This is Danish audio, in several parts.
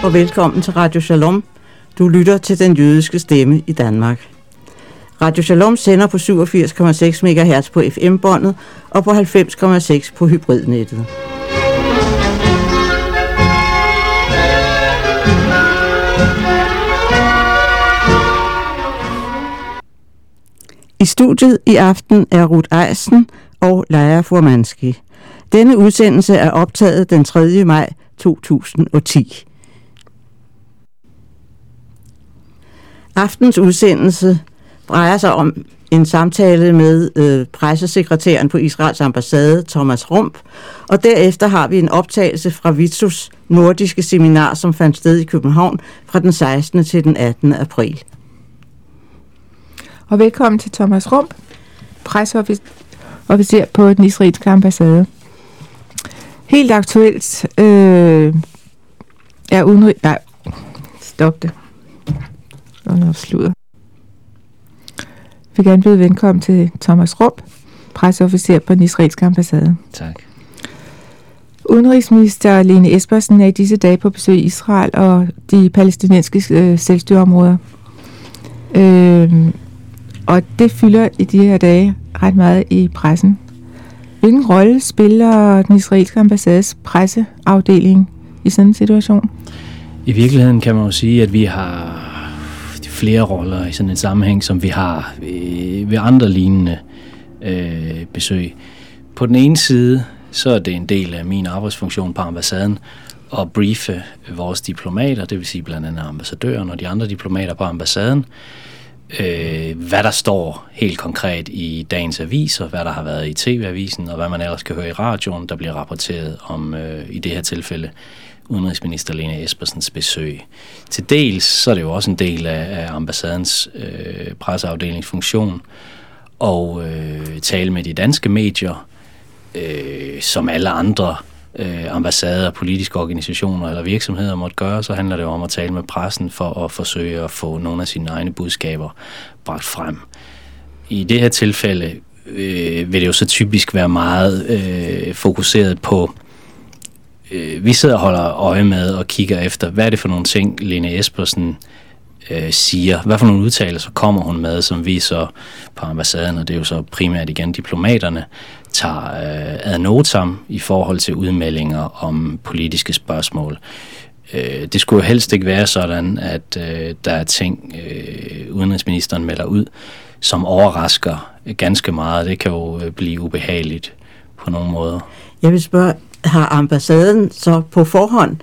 og velkommen til Radio Shalom. Du lytter til den jødiske stemme i Danmark. Radio Shalom sender på 87,6 MHz på FM-båndet og på 90,6 på hybridnettet. I studiet i aften er Ruth Eisen og Leia Furmanski. Denne udsendelse er optaget den 3. maj 2010. Aftens udsendelse drejer sig om en samtale med pressesekretæren på Israels ambassade, Thomas Rump, og derefter har vi en optagelse fra Vitus nordiske seminar, som fandt sted i København fra den 16. til den 18. april. Og velkommen til Thomas Rump, presseofficer på den israelske ambassade. Helt aktuelt er udenrigs... Nej, stop det. Det var noget sludder. Jeg vil gerne byde velkommen til Thomas Rump, presseofficer på den israelske ambassade. Tak. Udenrigsminister Lene Espersen er i disse dage på besøg i Israel og de palæstinensiske selvstyreområder. Og det fylder i de her dage ret meget i pressen. Hvilken rolle spiller den israelske ambassades presseafdeling i sådan en situation? I virkeligheden kan man jo sige, at vi har flere roller i sådan en sammenhæng, som vi har ved andre lignende besøg. På den ene side, så er det en del af min arbejdsfunktion på ambassaden at briefe vores diplomater, det vil sige blandt andet ambassadøren og de andre diplomater på ambassaden, hvad der står helt konkret i dagens aviser, hvad der har været i TV-avisen, og hvad man ellers kan høre i radioen, der bliver rapporteret om, i det her tilfælde, udenrigsminister Lene Espersens besøg. Til dels, så er det jo også en del af ambassadens presseafdelingsfunktion, og tale med de danske medier, som alle andre ambassader, politiske organisationer eller virksomheder måtte gøre, så handler det jo om at tale med pressen for at forsøge at få nogle af sine egne budskaber bragt frem. I det her tilfælde vil det jo så typisk være meget fokuseret på, vi sidder og holder øje med og kigger efter, hvad er det for nogle ting, Lene Espersen siger, hvad for nogle udtalelser kommer hun med, som vi så på ambassaden, og det er jo så primært igen diplomaterne, tager ad notam i forhold til udmeldinger om politiske spørgsmål. Det skulle jo helst ikke være sådan, at der er ting, udenrigsministeren melder ud, som overrasker ganske meget. Det kan jo blive ubehageligt på nogle måder. Jeg vil spørge, har ambassaden så på forhånd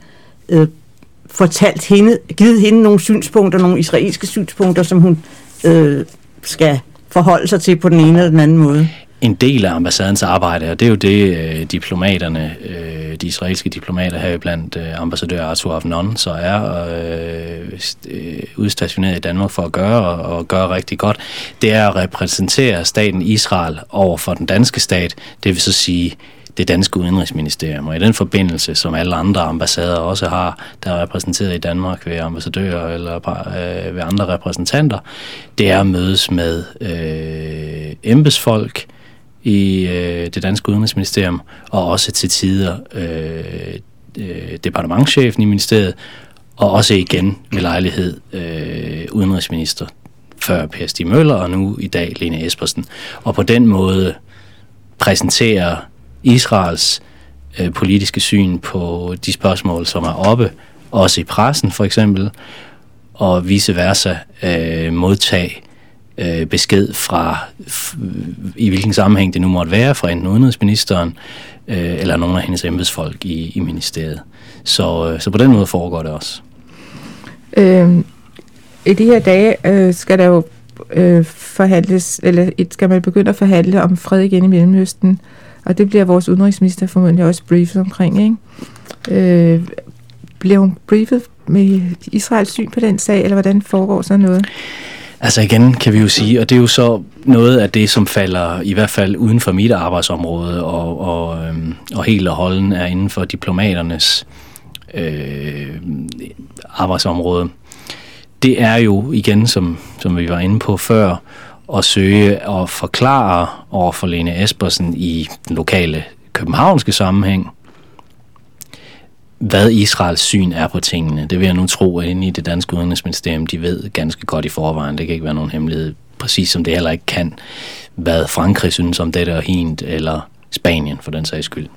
givet hende nogle synspunkter, nogle israelske synspunkter, som hun skal forholde sig til på den ene eller den anden måde? En del af ambassadens arbejde, og det er jo det diplomaterne, de israelske diplomater her blandt ambassadør Arthur Avnon, så er udstationeret i Danmark for at gøre, og gøre rigtig godt. Det er at repræsentere staten Israel over for den danske stat, det vil så sige det danske udenrigsministerium, og i den forbindelse, som alle andre ambassader også har, der er repræsenteret i Danmark ved ambassadører eller ved andre repræsentanter, det er at mødes med embedsfolk i det danske udenrigsministerium, og også til tider departementschefen i ministeriet, og også igen ved lejlighed udenrigsminister, før Per Stig Møller, og nu i dag Lene Espersen. Og på den måde præsenterer Israels politiske syn på de spørgsmål, som er oppe, også i pressen for eksempel, og vice versa modtage besked fra, i hvilken sammenhæng det nu måtte være, fra enten udenrigsministeren eller nogle af hendes embedsfolk i ministeriet. Så på den måde foregår det også. I de her dage skal der jo forhandles, eller skal man begynde at forhandle om fred igen i Mellemøsten, og det bliver vores udenrigsminister formodentlig også briefet omkring, ikke? Bliver hun briefet med Israels syn på den sag, eller hvordan foregår sådan noget? Altså igen kan vi jo sige, og det er jo så noget af det, som falder i hvert fald uden for mit arbejdsområde, og helt og holden er inden for diplomaternes arbejdsområde. Det er jo igen, som vi var inde på før, at søge og forklare over for Lene Espersen i den lokale københavnske sammenhæng, hvad Israels syn er på tingene. Det vil jeg nu tro, at inde i det danske udenrigsministerium, de ved ganske godt i forvejen. Det kan ikke være nogen hemmelighed, præcis som det heller ikke kan, hvad Frankrig synes om dette og hint, eller Spanien for den sags skyld.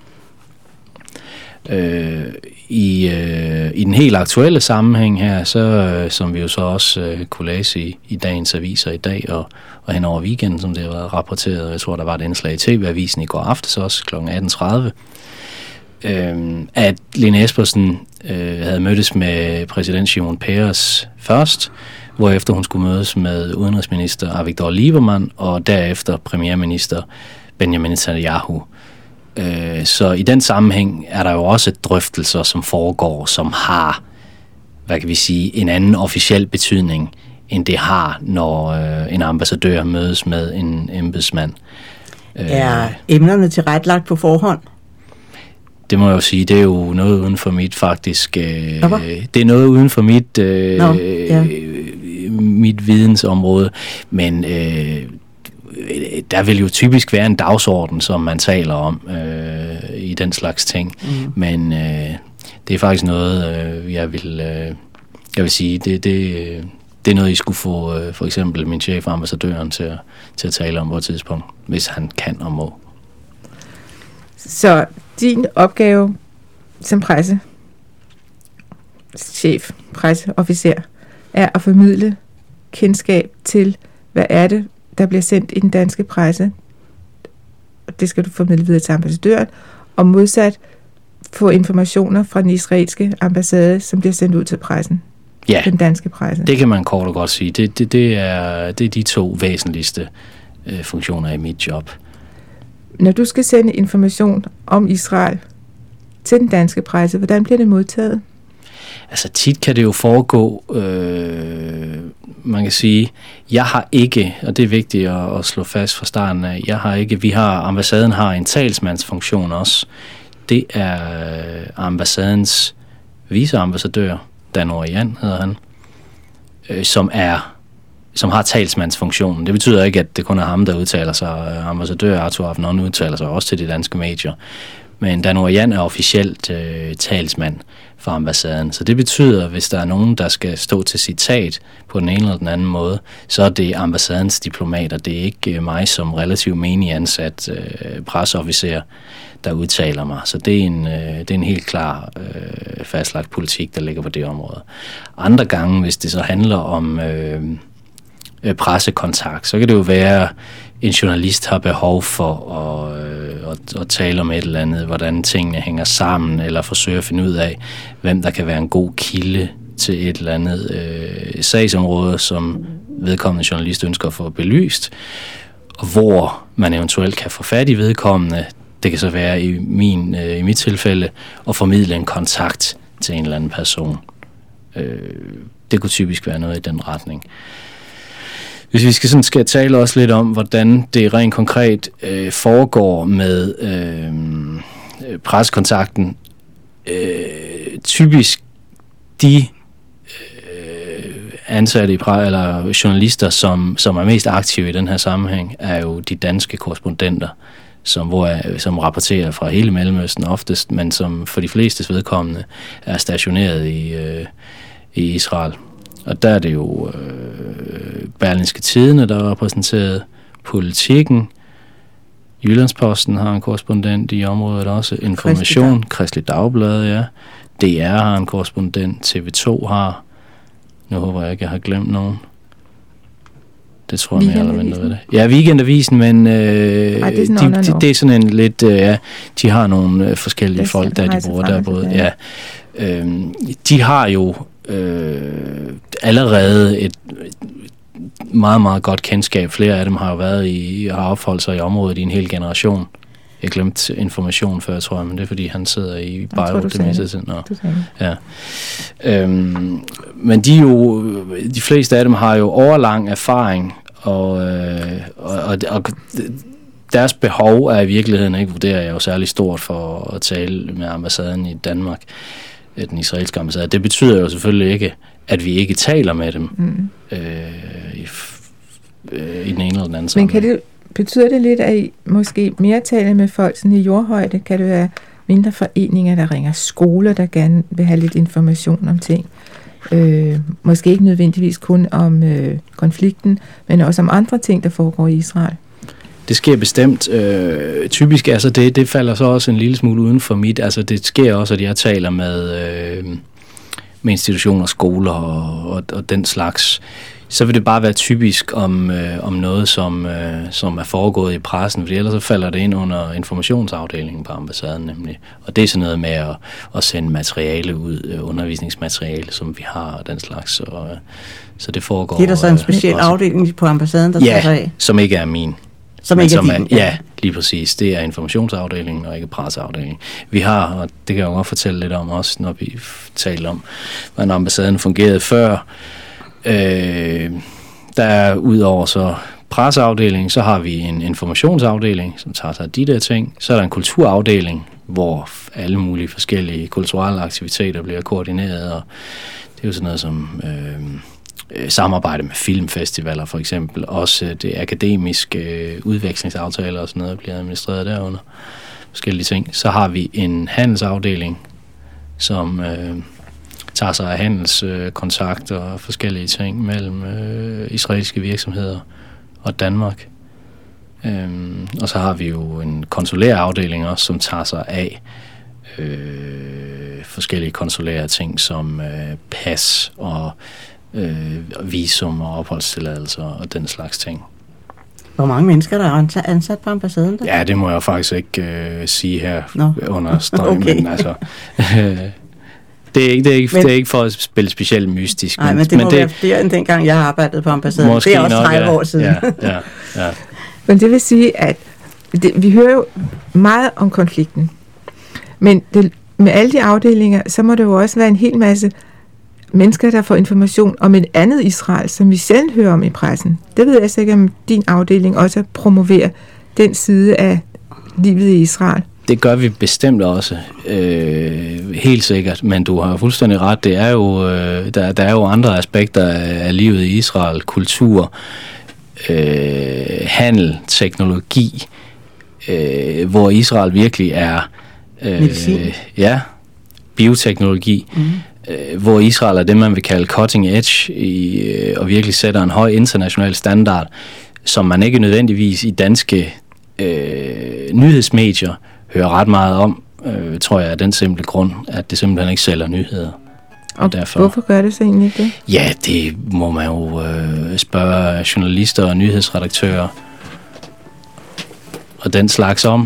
I den helt aktuelle sammenhæng her, så som vi jo så også kunne læse i dagens aviser i dag og hen over weekenden, som det har været rapporteret, jeg tror der var et indslag i TV-avisen i går aftes også kl. 18.30, at Lene Espersen havde mødtes med præsident Shimon Peres først, hvorefter hun skulle mødes med udenrigsminister Avigdor Lieberman og derefter premierminister Benjamin Netanyahu. Så i den sammenhæng er der jo også drøftelser, som foregår, som har, hvad kan vi sige, en anden officiel betydning, end det har, når en ambassadør mødes med en embedsmand. Er emnerne tilrettelagt på forhånd? Det må jeg jo sige, det er jo noget uden for mit faktisk. Det er noget uden for mit vidensområde, men der vil jo typisk være en dagsorden, som man taler om i den slags ting. Men det er faktisk noget, jeg vil sige, det er noget, I skulle få for eksempel min chef, ambassadøren, til at tale om på et tidspunkt, hvis han kan og må. Så din opgave som presseofficer, er at formidle kendskab til, hvad er det, der bliver sendt i den danske presse. Det skal du formidle videre til ambassadøren, og modsat få informationer fra den israelske ambassade, som bliver sendt ud til pressen. Ja, den danske presse. Det kan man kort og godt sige. Det er de to væsentligste funktioner i mit job. Når du skal sende information om Israel til den danske presse, hvordan bliver det modtaget? Altså tit kan det jo foregå, man kan sige, jeg har ikke, og det er vigtigt at slå fast fra starten af, ambassaden har en talsmandsfunktion også. Det er ambassadens viceambassadør, Dan Orian hedder han, som har talsmandsfunktionen. Det betyder ikke, at det kun er ham, der udtaler sig. Ambassadør Arthur Afnon udtaler sig også til de danske medier. Men Dan Orian er officielt talsmand for ambassaden. Så det betyder, at hvis der er nogen, der skal stå til citat på den ene eller den anden måde, så er det ambassadens diplomater. Det er ikke mig som relativt menig ansat presseofficer, der udtaler mig. Så det er en helt klar fastlagt politik, der ligger på det område. Andre gange, hvis det så handler om pressekontakt, så kan det jo være, en journalist har behov for at tale om et eller andet, hvordan tingene hænger sammen, eller forsøge at finde ud af, hvem der kan være en god kilde til et eller andet sagsområde, som vedkommende journalist ønsker at få belyst, og hvor man eventuelt kan få fat i vedkommende. Det kan så være i mit tilfælde at formidle en kontakt til en eller anden person. Det kunne typisk være noget i den retning. Hvis vi skal tale også lidt om, hvordan det rent konkret foregår med pressekontakten. Typisk de ansatte eller journalister, som er mest aktive i den her sammenhæng, er jo de danske korrespondenter, som rapporterer fra hele Mellemøsten oftest, men som for de flestes vedkommende er stationeret i Israel. Og der er det jo Berlingske Tidende, der er repræsenteret, Politikken, Jyllandsposten har en korrespondent i området også, Information, Kristeligt Dagblad, ja. DR har en korrespondent, TV2 har, nu håber jeg ikke, jeg har glemt nogen. Det tror jeg mere eller mindre ved det. Ja, Weekendavisen, men det er sådan en lidt, de har nogle forskellige folk, der de bruger der både. Ja. De har jo allerede et meget, meget godt kendskab. Flere af dem har jo har opholdt sig i området i en hel generation. Jeg glemte Information før, tror jeg, men det er fordi, han sidder i Beirut det meste tiden. Ja. Men de fleste af dem har jo overlang erfaring, og deres behov er i virkeligheden ikke, vurderer jeg jo særlig stort for at tale med ambassaden i Danmark, den israelske ambassade. Det betyder jo selvfølgelig ikke, at vi ikke taler med dem i den ene eller den anden sammenhæng. Men betyder det lidt, at I måske mere taler med folk sådan i jordhøjde? Kan det være mindre foreninger, der ringer, skoler, der gerne vil have lidt information om ting. Måske ikke nødvendigvis kun om konflikten, men også om andre ting, der foregår i Israel. Det sker bestemt. Typisk, altså det falder så også en lille smule uden for mit. Altså det sker også, at jeg taler med institutioner, skoler og den slags. Så vil det bare være typisk om noget, som er foregået i pressen, for ellers så falder det ind under informationsafdelingen på ambassaden nemlig. Og det er sådan noget med at sende materiale ud, undervisningsmateriale, som vi har og den slags. Så det foregår. Det er der så en speciel afdeling på ambassaden, der tager sig af? Som ikke er min. Som ikke er din? Ja, lige præcis. Det er informationsafdelingen og ikke presseafdelingen. Vi har, og det kan jeg jo godt fortælle lidt om også, når vi taler om, hvordan ambassaden fungerede før. Der er udover så presseafdelingen, så har vi en informationsafdeling, som tager sig af de der ting. Så er der en kulturafdeling, hvor alle mulige forskellige kulturelle aktiviteter bliver koordineret, og det er jo sådan noget som samarbejde med filmfestivaler for eksempel. Også det akademiske udvekslingsaftaler og sådan noget bliver administreret derunder. Forskellige ting. Så har vi en handelsafdeling, som tager sig af handelskontakter og forskellige ting mellem israelske virksomheder og Danmark. Og så har vi jo en konsulær afdeling også, som tager sig af forskellige konsulære ting som pas og visum og opholdstilladelser og den slags ting. Hvor mange mennesker der er ansat på ambassaden der? Ja, det må jeg faktisk ikke sige her under streg, okay. Men altså det er ikke for at spille specielt mystisk. Nej, men det må være flere end dengang jeg har arbejdet på ambassaden. Det er også 30 år siden. Ja. Men det vil sige, at vi hører jo meget om konflikten. Men med alle de afdelinger, så må det jo også være en hel masse mennesker, der får information om et andet Israel, som vi selv hører om i pressen. Det ved jeg sikkert, om din afdeling også promoverer den side af livet i Israel. Det gør vi bestemt også, helt sikkert, men du har fuldstændig ret. Det er jo, der er jo andre aspekter af livet i Israel, kultur, handel, teknologi, hvor Israel virkelig er bioteknologi, hvor Israel er det, man vil kalde cutting edge, og virkelig sætter en høj international standard, som man ikke nødvendigvis i danske nyhedsmedier hører ret meget om, tror jeg, af den simple grund, at det simpelthen ikke sælger nyheder. Og derfor, hvorfor gør det så egentlig det? Ja, det må man jo spørge journalister og nyhedsredaktører og den slags om.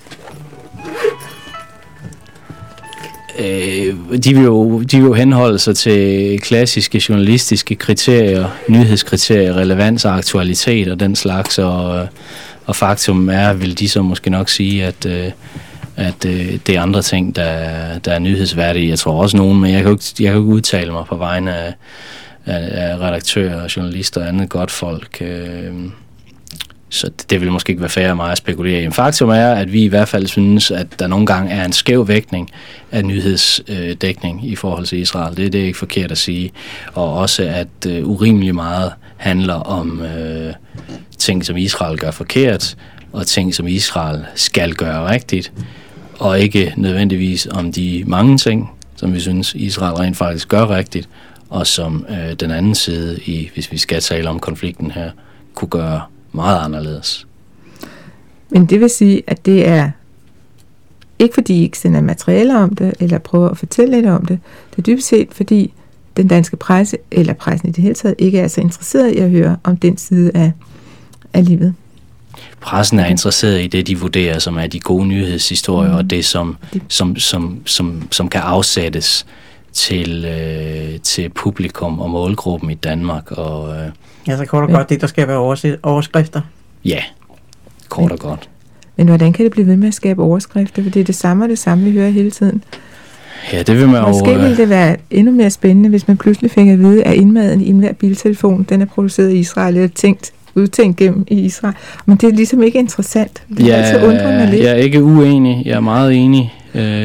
De vil jo henholde sig til klassiske journalistiske kriterier, nyhedskriterier, relevans og aktualitet og den slags, og faktum er, vil de så måske nok sige, at det er andre ting, der er nyhedsværdige. Jeg tror også nogen, men jeg kan jo ikke udtale mig på vegne af redaktører, journalister og andet godt folk. Så det vil måske ikke være fair af mig at spekulere i. Men faktum er, at vi i hvert fald synes, at der nogle gange er en skæv vægtning af nyhedsdækning i forhold til Israel. Det er ikke forkert at sige. Og også, at urimelig meget handler om ting, som Israel gør forkert, og ting, som Israel skal gøre rigtigt, og ikke nødvendigvis om de mange ting, som vi synes, Israel rent faktisk gør rigtigt, og som den anden side, hvis vi skal tale om konflikten her, kunne gøre meget anderledes. Men det vil sige, at det er ikke fordi I ikke sender materialer om det, eller prøver at fortælle lidt om det. Det er dybest set, fordi den danske presse, eller pressen i det hele taget, ikke er så interesseret i at høre om den side af livet. Pressen er interesseret i det, de vurderer, som er de gode nyhedshistorier, og det, som kan afsættes til publikum og målgruppen i Danmark. Og, så kort og godt det, der skal være overskrifter. Ja, kort og godt. Men hvordan kan det blive ved med at skabe overskrifter? For det er det samme, vi hører hele tiden. Ja, det vil man Måske ville det være endnu mere spændende, hvis man pludselig fik at vide, at indmaden i enhver biltelefon, den er produceret i Israel, eller udtænkt gennem i Israel. Men det er ligesom ikke interessant. Det er altid undrer mig lidt. Jeg er ikke uenig. Jeg er meget enig.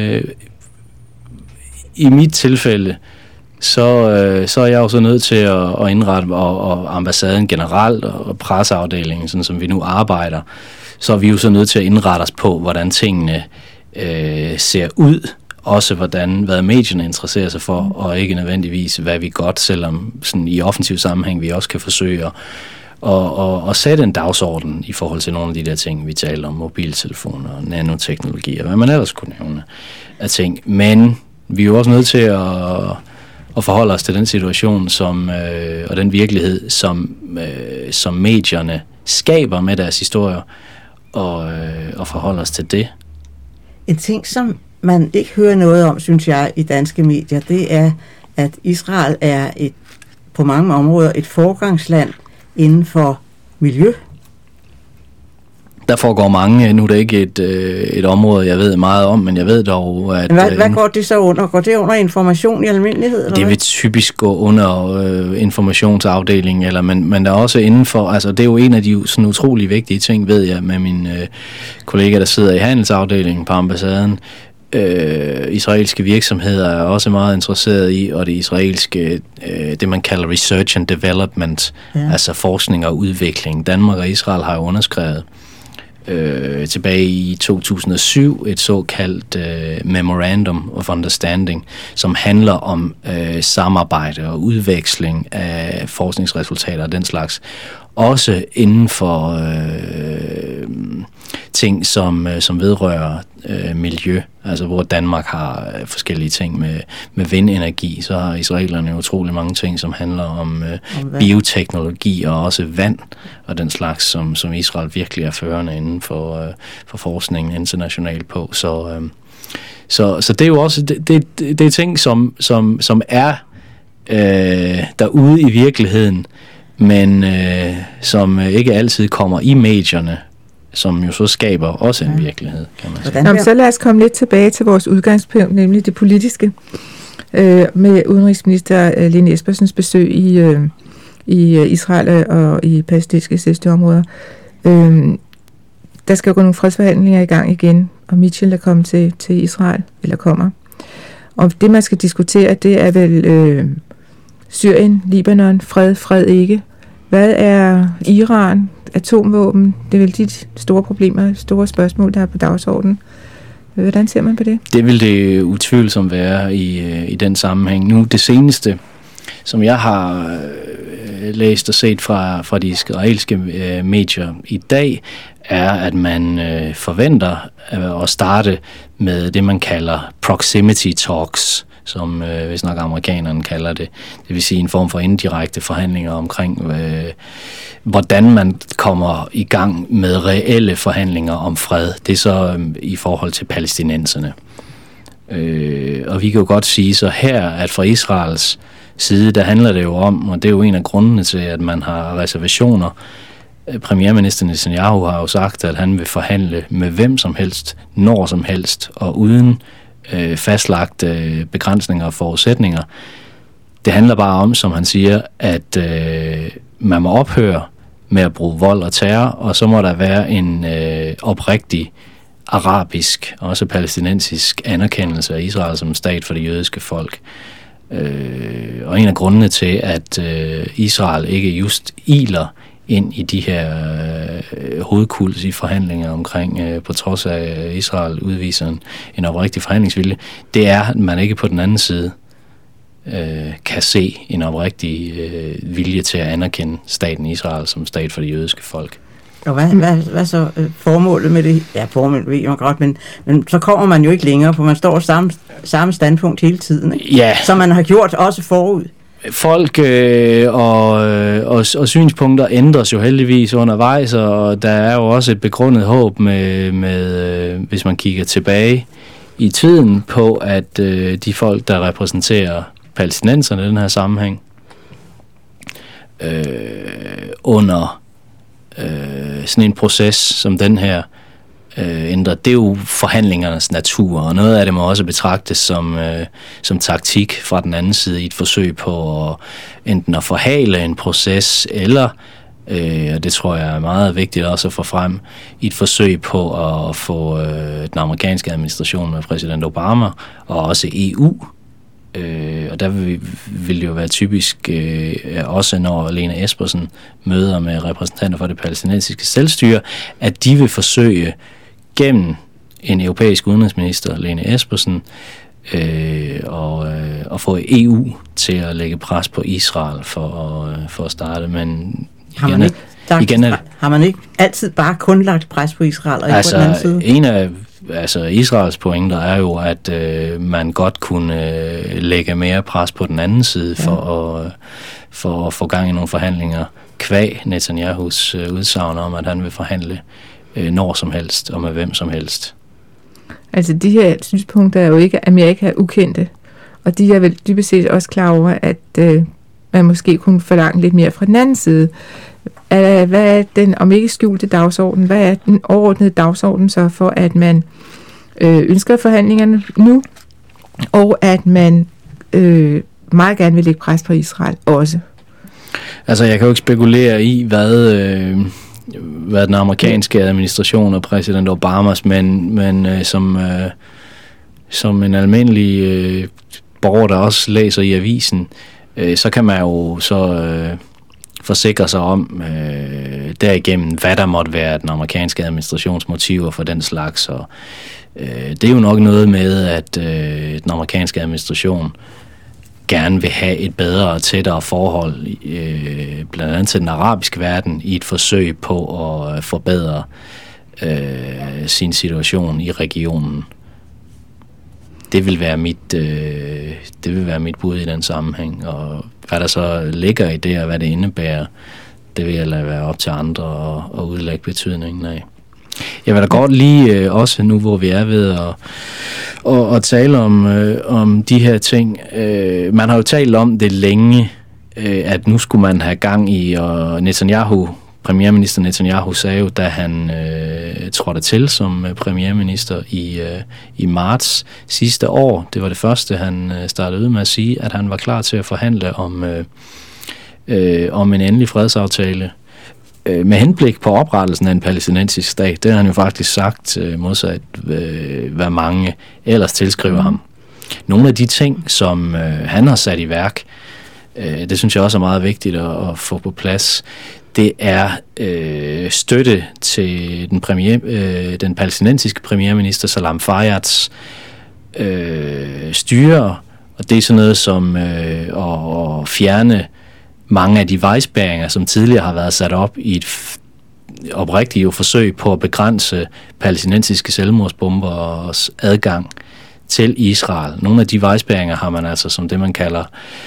I mit tilfælde, så er jeg jo så nødt til at indrette, og ambassaden generelt, og presseafdelingen, sådan som vi nu arbejder, så er vi jo så nødt til at indrette os på, hvordan tingene ser ud, også hvad medierne interesserer sig for, og ikke nødvendigvis, hvad vi godt, selvom sådan i offensiv sammenhæng, vi også kan forsøge at sætte en dagsorden i forhold til nogle af de der ting, vi taler om, mobiltelefoner, nanoteknologi, og hvad man ellers kunne nævne af ting. Men vi er jo også nødt til at forholde os til den situation, og den virkelighed, som medierne skaber med deres historier, og forholde os til det. En ting, som man ikke hører noget om, synes jeg, i danske medier, det er, at Israel er på mange områder et foregangsland inden for miljø. Der foregår mange, nu er det ikke et område, jeg ved meget om, men jeg ved dog, at... Hvad går det så under? Går det under information i almindelighed? Eller det vil typisk gå under informationsafdelingen, men der er også indenfor, altså det er jo en af de sådan utrolig vigtige ting, ved jeg, med min kollega, der sidder i handelsafdelingen på ambassaden. Israelske virksomheder er også meget interesseret i, og det israelske, det man kalder research and development, altså forskning og udvikling. Danmark og Israel har jo underskrevet tilbage i 2007 et såkaldt Memorandum of Understanding, som handler om samarbejde og udveksling af forskningsresultater og den slags. Også inden for ting, som vedrører miljø, altså hvor Danmark har forskellige ting med vindenergi, så har israelerne utrolig mange ting, som handler om bioteknologi og også vand og den slags, som Israel virkelig er førende inden for forskningen internationalt på. Så det er jo også det er ting, som er derude i virkeligheden, men som ikke altid kommer i medierne, som jo så skaber også en virkelighed, kan man sige. Jamen, så lad os komme lidt tilbage til vores udgangspunkt, nemlig det politiske, med udenrigsminister Lene Espersens besøg i Israel og i palæstinensiske selvstyreområder. Der skal jo gå nogle fredsforhandlinger i gang igen, og Mitchell er kommet til Israel, eller kommer. Og det, man skal diskutere, det er vel Syrien, Libanon, fred ikke. Hvad er Iran, atomvåben? Det er vel de store problemer, store spørgsmål, der er på dagsordenen. Hvordan ser man på det? Det vil det utvivlsomt være i den sammenhæng. Nu det seneste, som jeg har læst og set fra de israelske medier i dag, er, at man forventer at starte med det, man kalder proximity talks, som hvis nok amerikanerne kalder det. Det vil sige en form for indirekte forhandlinger omkring, hvordan man kommer i gang med reelle forhandlinger om fred. Det er så i forhold til palæstinenserne. Og vi kan jo godt sige så her, at fra Israels side, der handler det jo om, og det er jo en af grundene til, at man har reservationer. Premierminister Netanyahu har jo sagt, at han vil forhandle med hvem som helst, når som helst, og uden fastlagte begrænsninger og forudsætninger. Det handler bare om, som han siger, at man må ophøre med at bruge vold og terror, og så må der være en oprigtig arabisk, også palæstinensisk anerkendelse af Israel som stat for det jødiske folk. Og en af grundene til, at Israel ikke just iler ind i de her hovedkuls i forhandlinger omkring, på trods af at Israel udviser en oprigtig forhandlingsvilje, det er, at man ikke på den anden side kan se en oprigtig vilje til at anerkende staten Israel som stat for det jødiske folk. Og hvad så formålet med det? Ja, formålet ved jeg godt, men så kommer man jo ikke længere, for man står samme standpunkt hele tiden, ikke? Ja. Som man har gjort også forud. Folk og synspunkter ændres jo heldigvis undervejs, og der er jo også et begrundet håb med hvis man kigger tilbage i tiden på, at de folk, der repræsenterer palæstinenserne i den her sammenhæng, under sådan en proces som den her, ændrer. Det er jo forhandlingernes natur, og noget af det må også betragtes som taktik fra den anden side i et forsøg på enten at forhale en proces, eller, og det tror jeg er meget vigtigt også at få frem, i et forsøg på at få den amerikanske administration med præsident Obama, og også EU. Og der vil det jo være typisk, også når Lene Espersen møder med repræsentanter for det palæstinensiske selvstyre, at de vil forsøge gennem en europæisk udenrigsminister, Lene Espersen, og få EU til at lægge pres på Israel for at starte. Men har man ikke altid bare kun lagt pres på Israel og ikke på den anden side? En af Israels pointer er jo, at man godt kunne lægge mere pres på den anden side for at få gang i nogle forhandlinger kvæg Netanyahus udsagn om, at han vil forhandle når som helst og med hvem som helst. Altså de her synspunkter er jo ikke Amerika ukendte, og de er vel dybest set også klar over, at man måske kunne forlange lidt mere fra den anden side. Hvad er den, om ikke skjulte dagsorden, hvad er den overordnede dagsorden så for, at man ønsker forhandlingerne nu, og at man meget gerne vil lægge pres på Israel også? Altså jeg kan jo ikke spekulere i, hvad den amerikanske administration og præsident Obamas, men som en almindelig borger, der også læser i avisen, så kan man jo forsikre sig om derigennem, hvad der måtte være den amerikanske administrationsmotiver for den slags. Og det er jo nok noget med, at den amerikanske administration gerne vil have et bedre og tættere forhold, blandt andet til den arabiske verden, i et forsøg på at forbedre sin situation i regionen. Det vil være mit bud i den sammenhæng, og hvad der så ligger i det, og hvad det indebærer, det vil jeg lade være op til andre at udlægge betydningen af. Jeg vil da godt lige, også nu hvor vi er ved at tale om de her ting, man har jo talt om det længe, at nu skulle man have gang i, og premierminister Netanyahu sagde jo, da han trådte til som premierminister i marts sidste år, det var det første, han startede ud med at sige, at han var klar til at forhandle om en endelig fredsaftale med henblik på oprettelsen af en palæstinensisk stat. Det har han jo faktisk sagt, modsat hvad mange ellers tilskriver ham. Nogle af de ting, som han har sat i værk, det synes jeg også er meget vigtigt at få på plads. Det er støtte til den palæstinensiske premierminister Salam Fayyads styre, og det er sådan noget som at fjerne mange af de vejspærringer, som tidligere har været sat op i et oprigtigt forsøg på at begrænse palæstinensiske selvmordsbombers adgang til Israel. Nogle af de vejspærringer har man altså som det, man kalder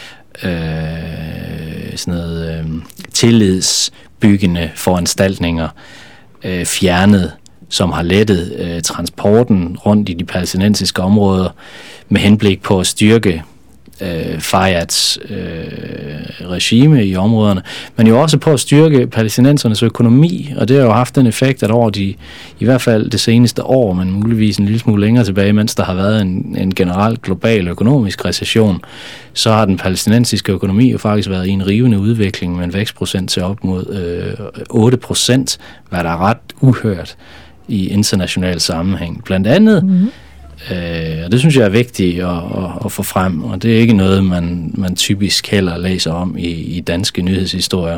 sådan noget tillidsbyggende foranstaltninger fjernet, som har lettet transporten rundt i de palæstinensiske områder med henblik på at styrke Fayyads regime i områderne, men jo også på at styrke palæstinensernes økonomi, og det har jo haft den effekt, at over i hvert fald det seneste år, men muligvis en lille smule længere tilbage, mens der har været en generel global økonomisk recession, så har den palæstinensiske økonomi jo faktisk været i en rivende udvikling med en vækstprocent til op mod 8%, hvad der er ret uhørt i international sammenhæng. Blandt andet og det synes jeg er vigtigt at få frem, og det er ikke noget, man typisk heller læser om i danske nyhedshistorier.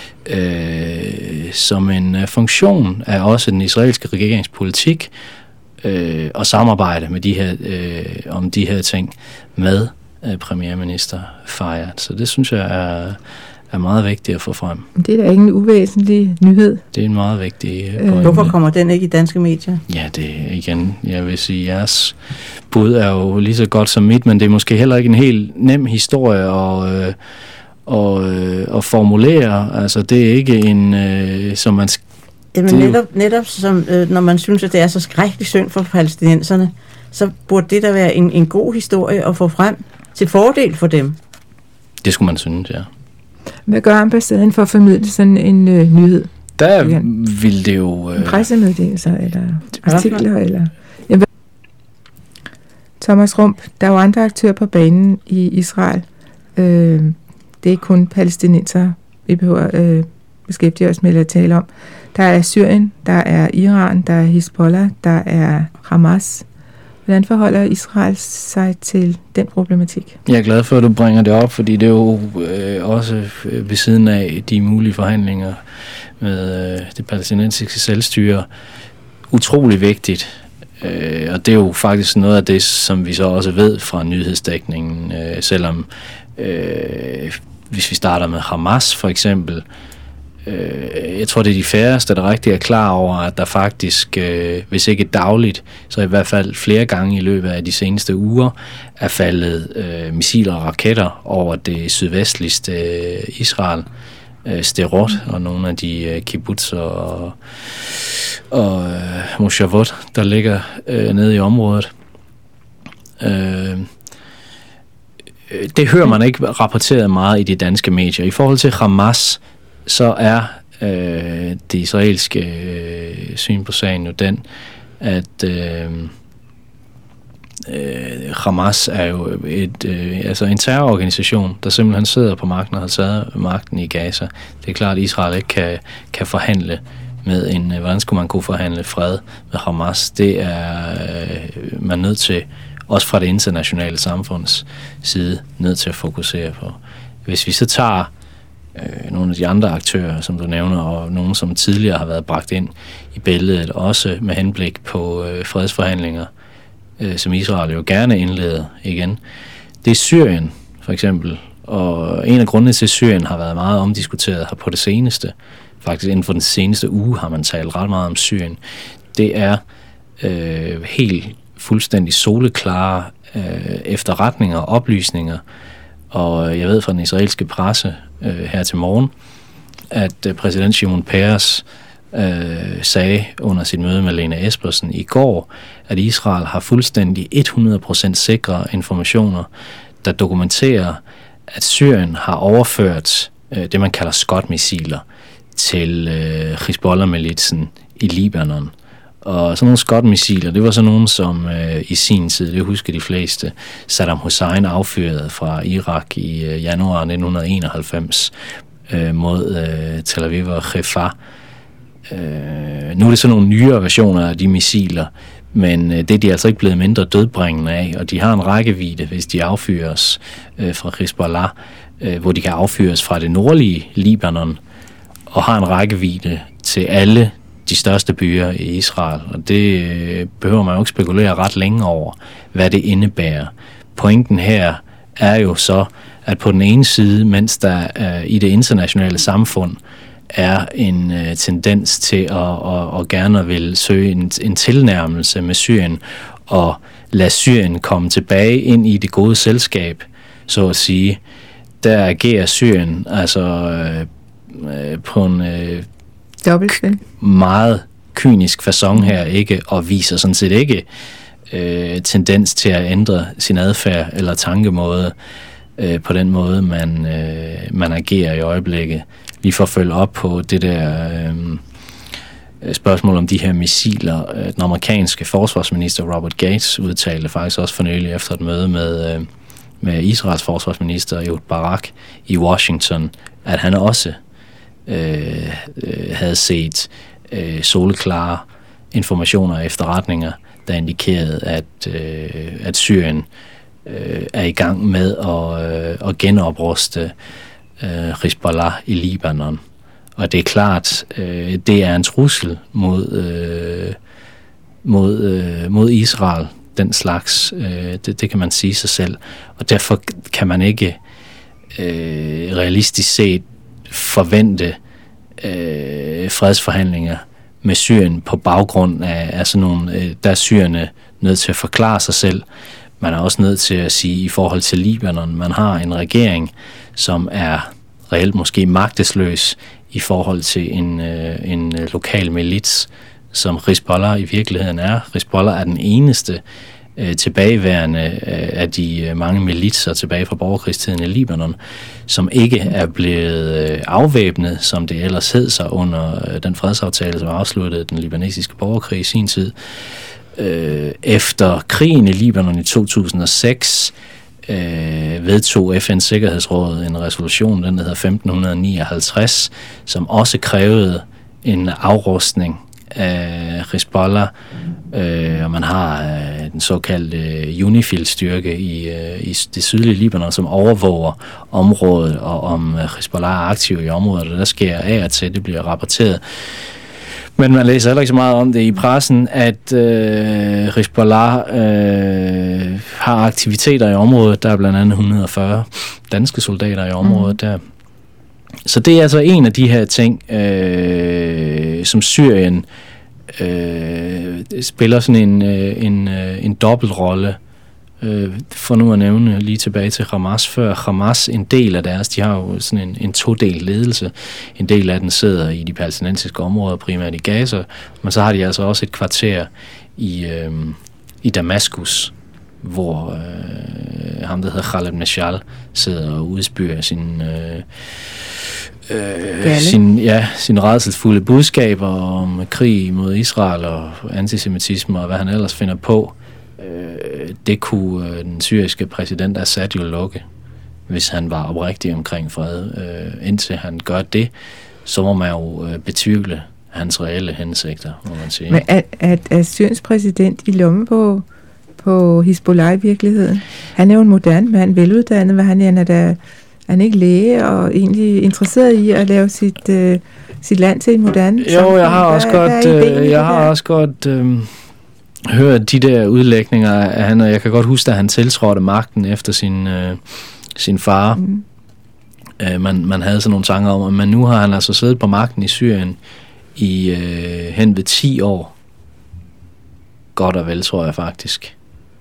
Som en funktion af også den israelske regeringspolitik og samarbejde med om de her ting med premierminister Fayyad. Så det synes jeg er meget vigtigt at få frem. Det er da ikke en uvæsentlig nyhed. Det er en meget vigtig pointe. Hvorfor kommer den ikke i danske medier? Ja, det er igen, jeg vil sige, jeres bud er jo lige så godt som mit, men det er måske heller ikke en helt nem historie at formulere. Altså, det er ikke en, som man... Jamen netop som, når man synes, at det er så skrækkelig synd for palæstinenserne, så burde det da være en god historie at få frem til fordel for dem. Det skulle man synes, ja. Hvad gør ambassaden for at formidle sådan en nyhed? Der vil det jo... pressemeddelelser eller artikler eller... Thomas Rump, der er jo andre aktører på banen i Israel. Det er ikke kun palæstinenser, vi behøver beskæftige os med at tale om. Der er Syrien, der er Iran, der er Hezbollah, der er Hamas. Hvordan forholder Israel sig til den problematik? Jeg er glad for, at du bringer det op, fordi det er jo også ved siden af de mulige forhandlinger med det palæstinensiske selvstyre utrolig vigtigt Og det er jo faktisk noget af det, som vi så også ved fra nyhedsdækningen, selvom hvis vi starter med Hamas for eksempel, jeg tror, det er de færreste, der rigtig er klar over, at der faktisk, hvis ikke dagligt, så i hvert fald flere gange i løbet af de seneste uger, er faldet missiler og raketter over det sydvestligste Israel, Sderot og nogle af de kibbutz og moshavot, der ligger nede i området. Det hører man ikke rapporteret meget i de danske medier. I forhold til Hamas, så er det israelske syn på sagen jo den, at Hamas er jo en terrororganisation, der simpelthen sidder på magten og har taget magten i Gaza. Det er klart, at Israel ikke kan forhandle med hvordan skulle man kunne forhandle fred med Hamas? Det er man nødt til, også fra det internationale samfunds side, nødt til at fokusere på. Hvis vi så tager nogle af de andre aktører, som du nævner, og nogle, som tidligere har været bragt ind i billedet, også med henblik på fredsforhandlinger, som Israel jo gerne indleder igen. Det er Syrien, for eksempel. Og en af grundene til, at Syrien har været meget omdiskuteret her på det seneste, faktisk inden for den seneste uge har man talt ret meget om Syrien, det er helt fuldstændig soleklare efterretninger og oplysninger. Og jeg ved fra den israelske presse her til morgen, at præsident Shimon Peres sagde under sit møde med Lena Espersen i går, at Israel har fuldstændig 100% sikre informationer, der dokumenterer, at Syrien har overført det, man kalder Scud-missiler til Hizbollah-militsen i Libanon. Og sådan nogle Scud-missiler, det var sådan nogle, som i sin tid, det husker de fleste, Saddam Hussein affyrede fra Irak i januar 1991 mod Tel Aviv og Haifa. Nu er det sådan nogle nyere versioner af de missiler, men det er de altså ikke blevet mindre dødbringende af, og de har en rækkevidde, hvis de affyres fra Hezbollah, hvor de kan affyres fra det nordlige Libanon, og har en rækkevidde til alle de største byer i Israel, og det behøver man jo ikke spekulere ret længe over, hvad det indebærer. Pointen her er jo så, at på den ene side, mens der i det internationale samfund er en tendens til at gerne vil søge en tilnærmelse med Syrien, og lade Syrien komme tilbage ind i det gode selskab, så at sige, der agerer Syrien altså på en meget kynisk facon her, ikke, og viser sådan set ikke tendens til at ændre sin adfærd eller tankemåde på den måde, man agerer i øjeblikket. Lige for at følge op på det der spørgsmål om de her missiler. Den amerikanske forsvarsminister Robert Gates udtalte faktisk også for nylig efter et møde med Israels forsvarsminister Ehud Barak i Washington, at han også havde set soleklare informationer og efterretninger, der indikerede, at Syrien er i gang med at genopruste Hezbollah i Libanon. Og det er klart, det er en trussel mod Israel, den slags. Det kan man sige sig selv. Og derfor kan man ikke realistisk set forvente fredsforhandlinger med Syrien på baggrund af sådan nogle, der er Syrerne nødt til at forklare sig selv. Man er også nødt til at sige i forhold til Libanon, man har en regering, som er reelt måske magtesløs i forhold til en lokal milits, som Hezbollah i virkeligheden er. Hezbollah er den eneste tilbageværende af de mange militser tilbage fra borgerkrigstiden i Libanon, som ikke er blevet afvæbnet, som det ellers hed sig under den fredsaftale, som afsluttede den libanesiske borgerkrig i sin tid. Efter krigen i Libanon i 2006 vedtog FN's Sikkerhedsråd en resolution, den hedder 1559, som også krævede en afrustning af Hezbollah, og man har den såkaldte UNIFIL-styrke i det sydlige Libanon, som overvåger området, og om Hezbollah er aktiv i området, og der sker af og til, det bliver rapporteret Men man læser heller ikke så meget om det i pressen, at Hizbollah har aktiviteter i området. Der er blandt andet 140 danske soldater i området der. Så det er altså en af de her ting, som Syrien spiller sådan en dobbeltrolle. For nu at nævne lige tilbage til Hamas før. Hamas, en del af deres, de har jo sådan en todelt ledelse. En del af den sidder i de palæstinensiske områder, primært i Gaza, men så har de altså også et kvarter i Damaskus, hvor ham, der hedder Khaled Mashal, sidder og udspyrer sine rædselsfulde budskaber om krig mod Israel og antisemitisme og hvad han ellers finder på. Det kunne den syriske præsident Assad jo lukke, hvis han var oprigtig omkring fred. Indtil han gør det, så må man jo betvivle hans reelle hensigter, må man sige. Men er Syriens præsident i lomme på Hizbollah i virkeligheden? Han er jo en moderne mand, veluddannet, men han er ikke læge og egentlig interesseret i at lave sit land til en moderne samfund. Jo, jeg har også godt hørt de der udlægninger af han, og jeg kan godt huske, at han tiltrådte magten efter sin far. Man havde sådan nogle tanker om, men nu har han altså siddet på magten i Syrien i hen ved 10 år. Godt og vel, tror jeg faktisk.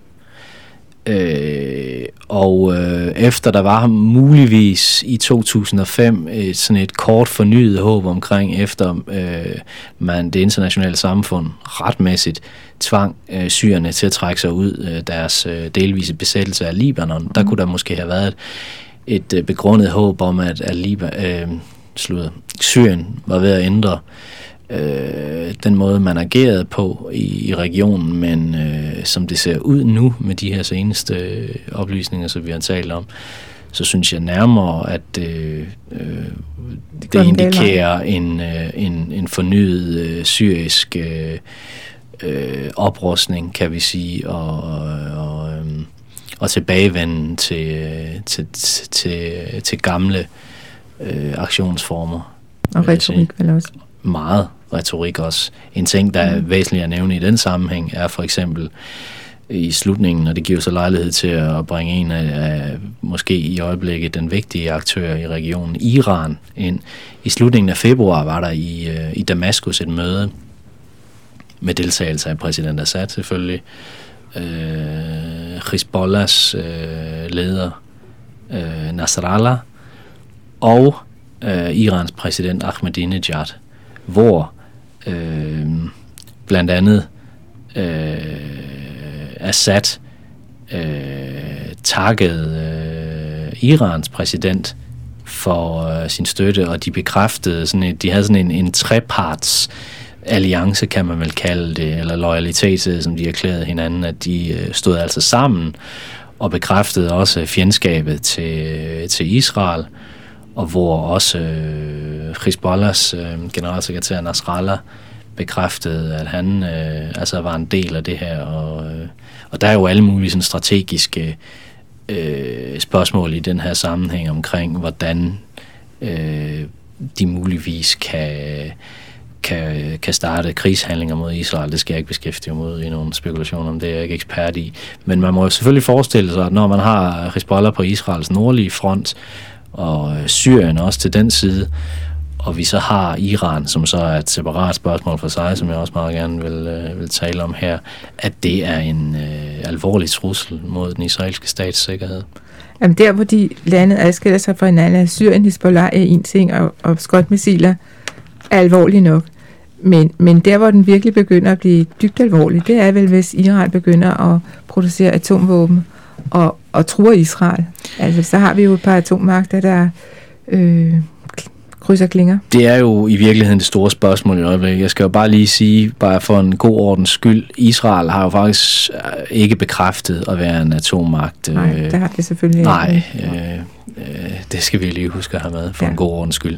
Efter der var muligvis i 2005 sådan et kort fornyet håb omkring, efter det internationale samfund retmæssigt tvang syrerne til at trække sig ud deres delvise besættelse af Libanon. Der kunne der måske have været et begrundet håb om, at Syrien var ved at ændre den måde, man agerede på i regionen, men som det ser ud nu med de her seneste oplysninger, som vi har talt om, så synes jeg nærmere, at det indikerer en fornyet syrisk oprustning, kan vi sige, og tilbagevenden til gamle aktionsformer. Og retorik vel også. Meget retorik også. En ting, der er væsentligt at nævne i den sammenhæng, er for eksempel i slutningen, og det giver så lejlighed til at bringe en af måske i øjeblikket den vigtige aktør i regionen, Iran, ind. I slutningen af februar var der i Damaskus et møde med deltagelse af præsident Assad selvfølgelig, Hizbollahs leder Nasrallah og Irans præsident Ahmadinejad, hvor blandt andet Assad takkede Irans præsident for sin støtte, og de bekræftede de havde sådan en treparts alliance, kan man vel kalde det, eller loyalitet, som de erklærede hinanden, at de stod altså sammen og bekræftede også fjendskabet til Israel, og hvor også Hizbollahs generalsekretær Nasrallah bekræftede, at han altså var en del af det her, og der er jo alle mulige sådan strategiske spørgsmål i den her sammenhæng omkring, hvordan de muligvis kan starte krigshandlinger mod Israel. Det skal jeg ikke beskæftige mig mod i nogle spekulationer om, det er jeg ikke ekspert i. Men man må jo selvfølgelig forestille sig, at når man har Hizbollah på Israels nordlige front, og Syrien også til den side, og vi så har Iran, som så er et separat spørgsmål for sig, som jeg også meget gerne vil tale om her, at det er en alvorlig trussel mod den israelske stats sikkerhed. Jamen der, hvor de landet adskiller sig fra hinanden, Syrien, Hizbollah er en ting, og skotmissiler er alvorligt nok. Men der, hvor den virkelig begynder at blive dybt alvorlig, det er vel, hvis Iran begynder at producere atomvåben og truer Israel. Altså, så har vi jo et par atommagter, der krydser klinger. Det er jo i virkeligheden det store spørgsmål i øjeblikket. Jeg skal jo bare lige sige, bare for en god ordens skyld, Israel har jo faktisk ikke bekræftet at være en atommagt. Nej, det har det selvfølgelig ikke. Nej, det skal vi lige huske at have med for en god ordens skyld.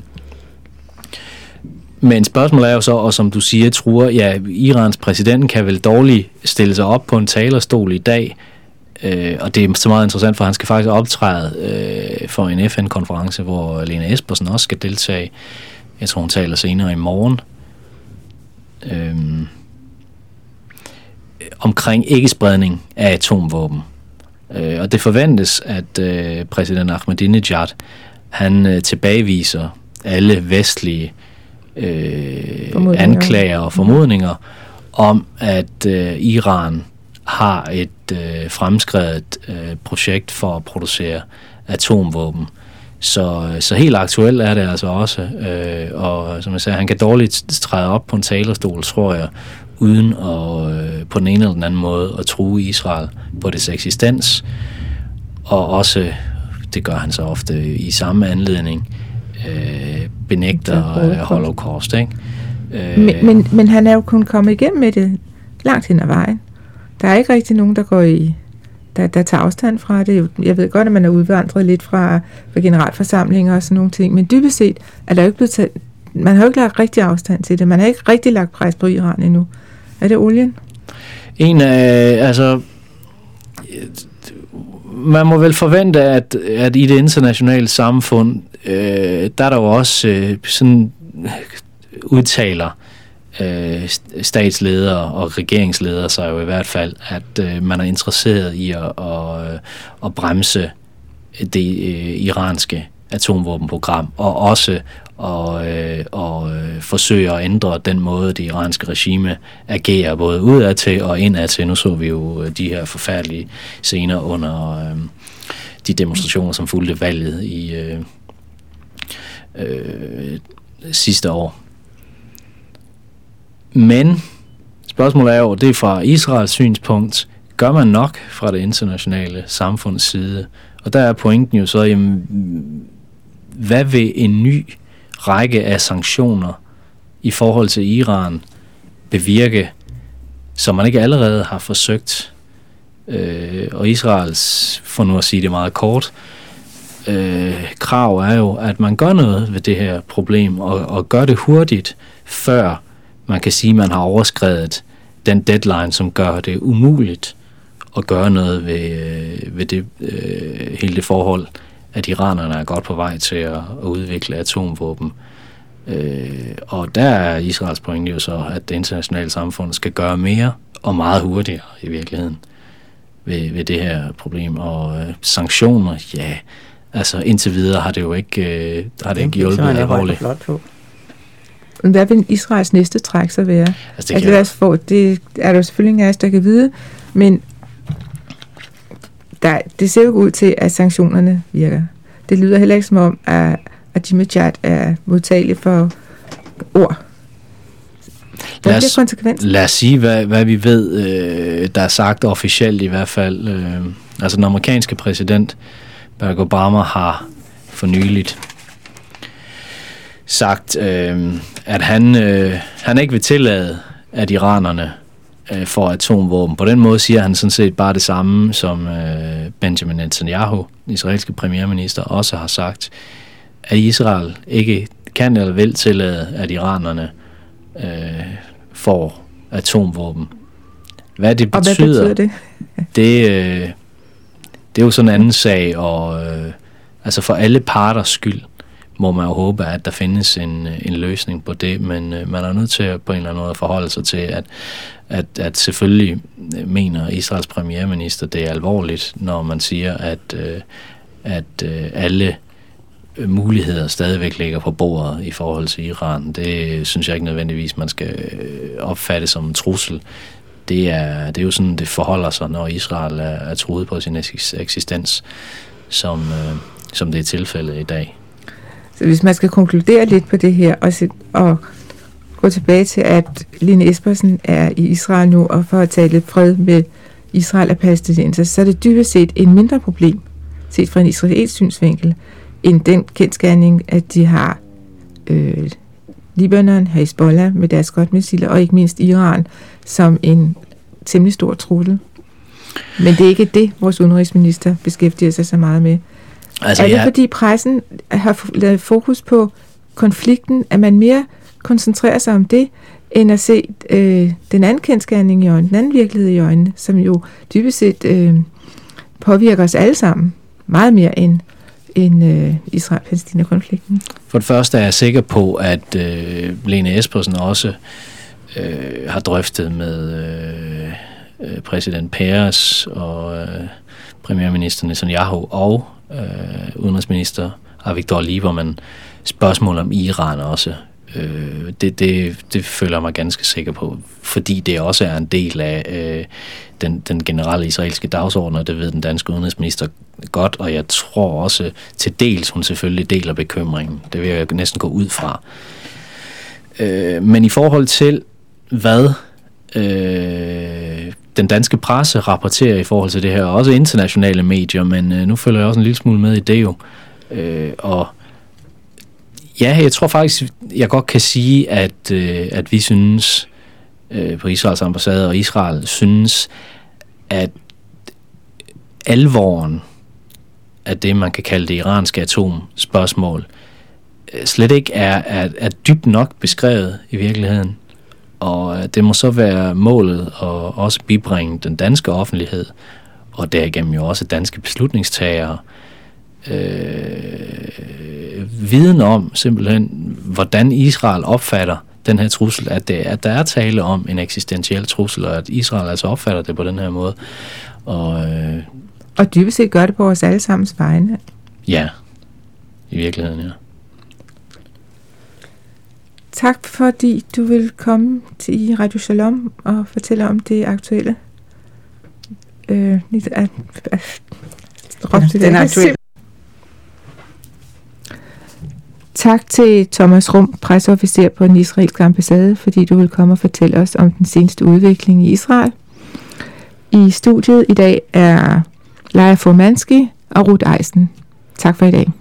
Men spørgsmålet er jo så, og som du siger, truer, Irans præsident kan vel dårligt stille sig op på en talerstol i dag, og det er så meget interessant, for han skal faktisk optræde for en FN-konference, hvor Lena Espersen også skal deltage. Jeg tror, hun taler senere i morgen. omkring ikke-spredning af atomvåben. Og det forventes, at præsident Ahmadinejad, han tilbageviser alle vestlige anklager og formodninger om, at Iran har et fremskredet projekt for at producere atomvåben. Så helt aktuelt er det altså også, og som jeg sagde, han kan dårligt træde op på en talerstol, tror jeg, uden at på den ene eller den anden måde at true Israel på dets eksistens, og også, det gør han så ofte i samme anledning, benægter Holocaust, ikke? Men han er jo kun kommet igennem med det langt hen ad vejen. Der er ikke rigtig nogen, der går der tager afstand fra det. Jeg ved godt, at man er udvandret lidt fra generalforsamlinger og sådan nogle ting, men dybest set er der ikke blevet taget, man har jo ikke lagt rigtig afstand til det. Man har ikke rigtig lagt pres på Iran endnu. Er det olien? Man må vel forvente, at i det internationale samfund, der er der jo også sådan udtaler statsledere og regeringsledere sig jo i hvert fald, at man er interesseret i at bremse det iranske atomvåbenprogram, og også og forsøge at ændre den måde, det iranske regime agerer, både udadtil og indadtil. Nu så vi jo de her forfærdelige scener under de demonstrationer, som fulgte valget i sidste år. Men spørgsmålet er jo, det er fra Israels synspunkt, gør man nok fra det internationale samfunds side? Og der er pointen jo så, jamen, hvad vil en ny række af sanktioner i forhold til Iran bevirke, som man ikke allerede har forsøgt? Og Israels, for nu at sige det meget kort, krav er jo, at man gør noget ved det her problem, og gør det hurtigt, før man kan sige, at man har overskredet den deadline, som gør det umuligt at gøre noget ved det, hele det forhold, at iranerne er godt på vej til at udvikle atomvåben. Og der er Israels pointe jo så, at det internationale samfund skal gøre mere og meget hurtigere i virkeligheden ved det her problem. Og sanktioner, ja, altså indtil videre har det jo ikke, hjulpet alvorligt. Hvad vil Israels næste træk så være? Det er der selvfølgelig ingen af os, der kan vide, men det ser jo ud til, at sanktionerne virker. Det lyder heller ikke som om, at Ahmadinejad er modtagelig for ord. Hvad bliver konsekvensen? Lad os sige, hvad vi ved, der er sagt officielt i hvert fald. Altså den amerikanske præsident, Barack Obama, har for nyligt sagt, at han ikke vil tillade, at iranerne får atomvåben. På den måde siger han sådan set bare det samme, som Benjamin Netanyahu, den israelske premierminister, også har sagt, at Israel ikke kan eller vil tillade, at iranerne får atomvåben. Hvad det betyder, og hvad betyder det? Det er jo sådan en anden sag, og altså for alle parters skyld må man jo håbe, at der findes en løsning på det, men man er nødt til at på en eller anden måde forholde sig til, at selvfølgelig mener Israels premierminister, det er alvorligt, når man siger, at alle muligheder stadigvæk ligger på bordet i forhold til Iran. Det synes jeg ikke nødvendigvis, man skal opfatte som en trussel. Det er jo sådan, det forholder sig, når Israel er truet på sin eksistens, som det er tilfældet i dag. Så hvis man skal konkludere lidt på det her, og gå tilbage til, at Lene Espersen er i Israel nu, og for at tale fred med Israel og palæstinenser, så er det dybest set en mindre problem, set fra en israelsk synsvinkel, end den kendsgerning, at de har Libanon, Hezbollah med deres skotmissiler, og ikke mindst Iran som en temmelig stor trussel. Men det er ikke det, vores udenrigsminister beskæftiger sig så meget med. Altså, er det fordi pressen har lavet fokus på konflikten, at man mere koncentrerer sig om det, end at se den anden kendsgerning i øjnene, den anden virkelighed i øjnene, som jo dybest set påvirker os alle sammen meget mere end Israel-Palæstina-konflikten? For det første er jeg sikker på, at Lene Espersen også har drøftet med præsident Peres og premierminister Netanyahu og udenrigsminister Avigdor Lieberman spørgsmål om Iran også. Det føler jeg mig ganske sikker på, fordi det også er en del af den generelle israelske dagsorden, og det ved den danske udenrigsminister godt, og jeg tror også til dels, hun selvfølgelig deler bekymringen. Det vil jeg næsten gå ud fra. Men i forhold til, hvad den danske presse rapporterer i forhold til det her, også internationale medier, men nu følger jeg også en lille smule med i det jo. Og ja, jeg tror faktisk, jeg godt kan sige, at vi synes på Israels ambassade, og Israel synes, at alvoren af det, man kan kalde det iranske atomspørgsmål, slet ikke er dybt nok beskrevet i virkeligheden. Og det må så være målet at også bibringe den danske offentlighed, og derigennem jo også danske beslutningstagere, viden om simpelthen, hvordan Israel opfatter den her trussel, at der er tale om en eksistentiel trussel, og at Israel altså opfatter det på den her måde. Og dybest set gør det på vores allesammens vegne. Ja, i virkeligheden, ja. Tak fordi du vil komme til Radio Shalom og fortælle om det aktuelle. Den aktuelle. Tak til Thomas Rum, presseofficer på den israelske ambassade, fordi du vil komme og fortælle os om den seneste udvikling i Israel. I studiet i dag er Leia Formanski og Ruth Eisen. Tak for i dag.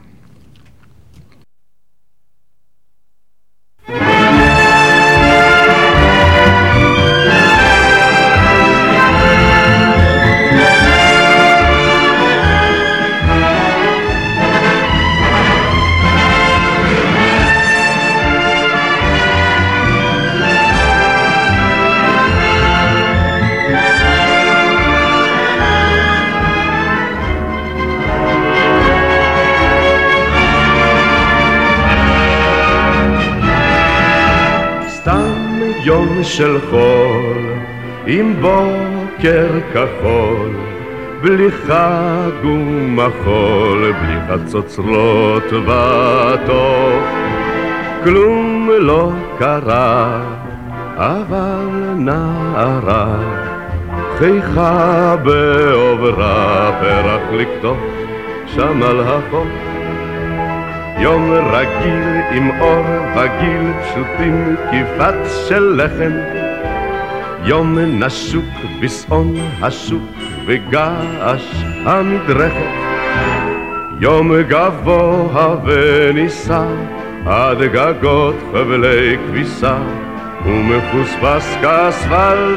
יום של חול עם בוקר כחול, בלי חג ומחול, בלי חצוצרות וטוב, כלום לא קרה, אבל נערה חייכה בעוברה, פרח לקטוף שם על החוף. יום רגיל עם אור וגיל פשוטים כיפת של לחם, יום נשוק בשעון השוק וגעש המדרכת, יום גבוה ונישא עד גגות חבלי כביסה, ומפוספס כאספלט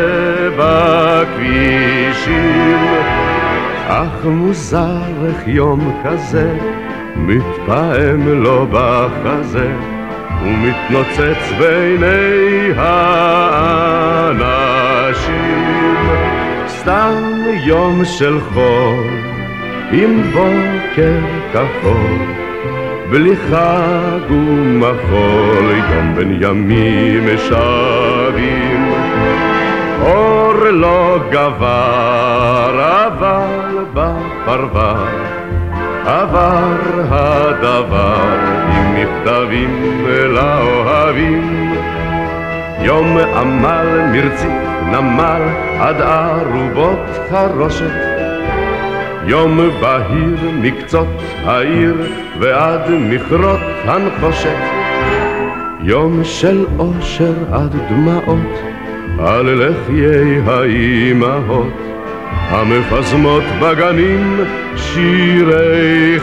שבכבישים. אך מוזר איך יום כזה מתפעם לו בחזה ומתנוצץ בעיני האנשים. סתם יום של חול עם בוקר כחול, בלי חג ומחול, יום בין ימים שווים. אור לא גבר אבל בפרבר עבר הדבר, עם מכתבים לאוהבים. יום עמל מרציף נמל עד ערובות חרושת, יום בהיר מקצות העיר ועד מכרות הנחושת, יום של אושר עד דמעות על לחיי האימהות, המפזמות בגנים שירי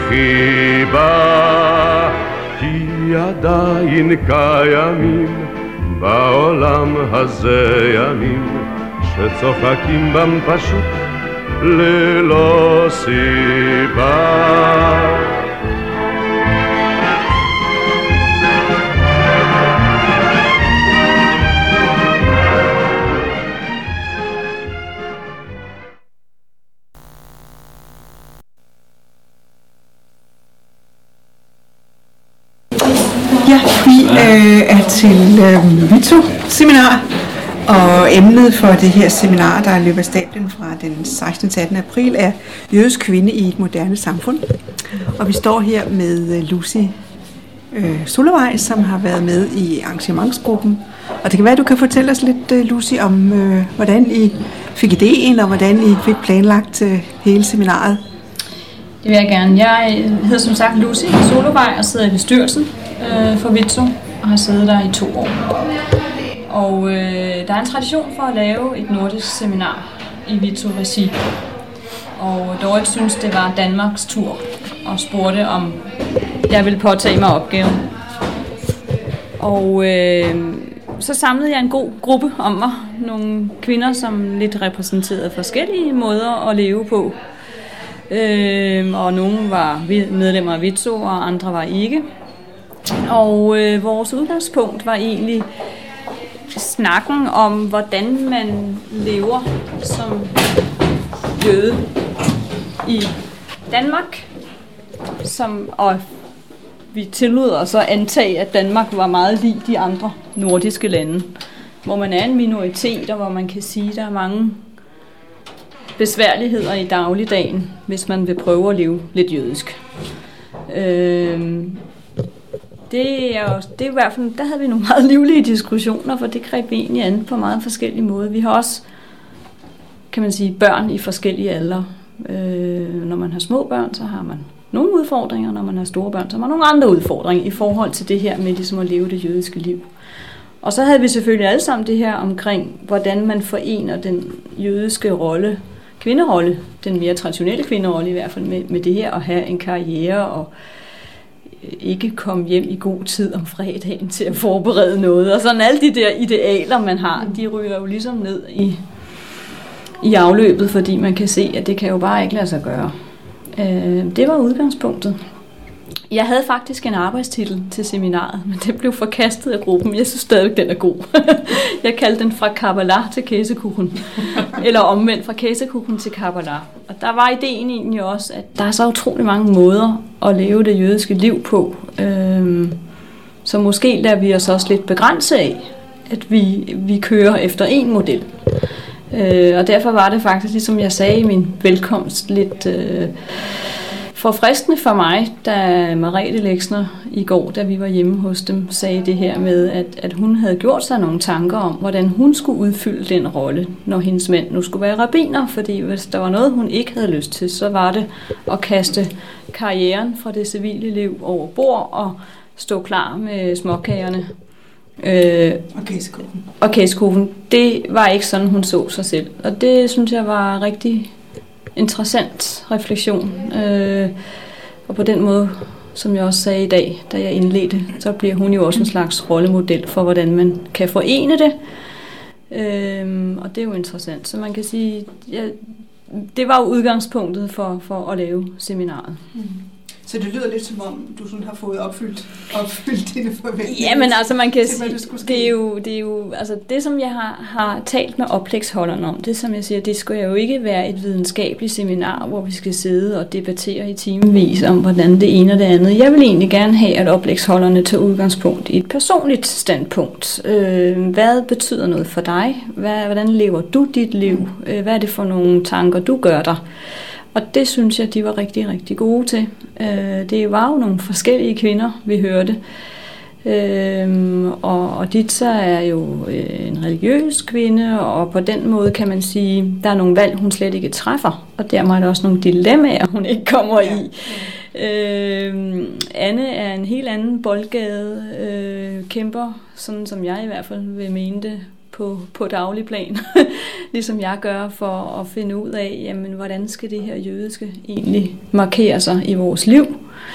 חיבה. כי עדיין קיימים בעולם הזה ימים שצוחקים בם פשוט ללא סיבה. Ja, vi er til Vito seminar. Og emnet for det her seminar, der løber af stablen fra den 16. til 18. april, er jødisk kvinde i et moderne samfund. Og vi står her med Lucy Solovej, som har været med i arrangementsgruppen. Og det kan være, at du kan fortælle os lidt, Lucy, om hvordan I fik idéen, og hvordan I fik planlagt hele seminaret. Det vil jeg gerne. Jeg hedder som sagt Lucy Solovej og sidder i bestyrelsen for Vitso og har siddet der i 2 år. Og der er en tradition for at lave et nordisk seminar i Vitso-regi. Og Dorit synes, det var Danmarks tur og spurgte, om jeg ville påtage mig opgaven. Og så samlede jeg en god gruppe om mig. Nogle kvinder, som lidt repræsenterede forskellige måder at leve på. Og nogle var medlemmer af Vitso, og andre var ikke. Og vores udgangspunkt var egentlig snakken om, hvordan man lever som jøde i Danmark, og vi tillod os at antage, at Danmark var meget lig de andre nordiske lande, hvor man er en minoritet, og hvor man kan sige, at der er mange besværligheder i dagligdagen, hvis man vil prøve at leve lidt jødisk. Det er i hvert fald, der havde vi nogle meget livlige diskussioner, for det greb vi egentlig an på meget forskellige måder. Vi har også, kan man sige, børn i forskellige aldre. Når man har små børn, så har man nogle udfordringer, når man har store børn, så har man nogle andre udfordringer i forhold til det her med ligesom at leve det jødiske liv. Og så havde vi selvfølgelig alle sammen det her omkring, hvordan man forener den jødiske rolle, kvinderolle, den mere traditionelle kvinderolle i hvert fald, med det her at have en karriere og ikke komme hjem i god tid om fredagen til at forberede noget. Og sådan alle de der idealer, man har, de ryger jo ligesom ned i afløbet, fordi man kan se, at det kan jo bare ikke lade sig gøre. Det var udgangspunktet. Jeg havde faktisk en arbejdstitel til seminaret, men det blev forkastet af gruppen. Jeg synes stadig, den er god. Jeg kaldte den fra Kabbalah til Käsekuchen. Eller omvendt, fra Käsekuchen til Kabbalah. Og der var ideen egentlig også, at der er så utrolig mange måder at leve det jødiske liv på. Så måske lader vi os også lidt begrænse af, at vi kører efter en model. Og derfor var det faktisk, ligesom jeg sagde i min velkomst, lidt forfriskende for mig, da Merete Lexner i går, da vi var hjemme hos dem, sagde det her med, at hun havde gjort sig nogle tanker om, hvordan hun skulle udfylde den rolle, når hendes mænd nu skulle være rabbiner, fordi hvis der var noget, hun ikke havde lyst til, så var det at kaste karrieren fra det civile liv over bord og stå klar med småkagerne. Og Käsekuchen. Det var ikke sådan, hun så sig selv. Og det synes jeg var rigtig interessant refleksion. Og på den måde, som jeg også sagde i dag, da jeg indledte, så bliver hun jo også en slags rollemodel for, hvordan man kan forene det. Og det er jo interessant. Så man kan sige, det var jo udgangspunktet for at lave seminaret. Så det lyder lidt som om, du sådan har fået opfyldt dine forventninger. Jamen altså, man kan sige, det er jo altså det, som jeg har talt med oplægsholderne om, det som jeg siger, det skal jo ikke være et videnskabeligt seminar, hvor vi skal sidde og debattere i timevis om, hvordan det ene og det andet. Jeg vil egentlig gerne have, at oplægsholderne tager udgangspunkt i et personligt standpunkt. Hvad betyder noget for dig? Hvordan lever du dit liv? Hvad er det for nogle tanker, du gør dig? Og det synes jeg, de var rigtig, rigtig gode til. Det var jo nogle forskellige kvinder, vi hørte. Og Ditsa er jo en religiøs kvinde, og på den måde kan man sige, der er nogle valg, hun slet ikke træffer. Og dermed er der også nogle dilemmaer, hun ikke kommer i. Anne er en helt anden boldgade, kæmper, sådan som jeg i hvert fald vil mene det, på daglig plan, ligesom jeg gør, for at finde ud af, jamen, hvordan skal det her jødiske egentlig markere sig i vores liv.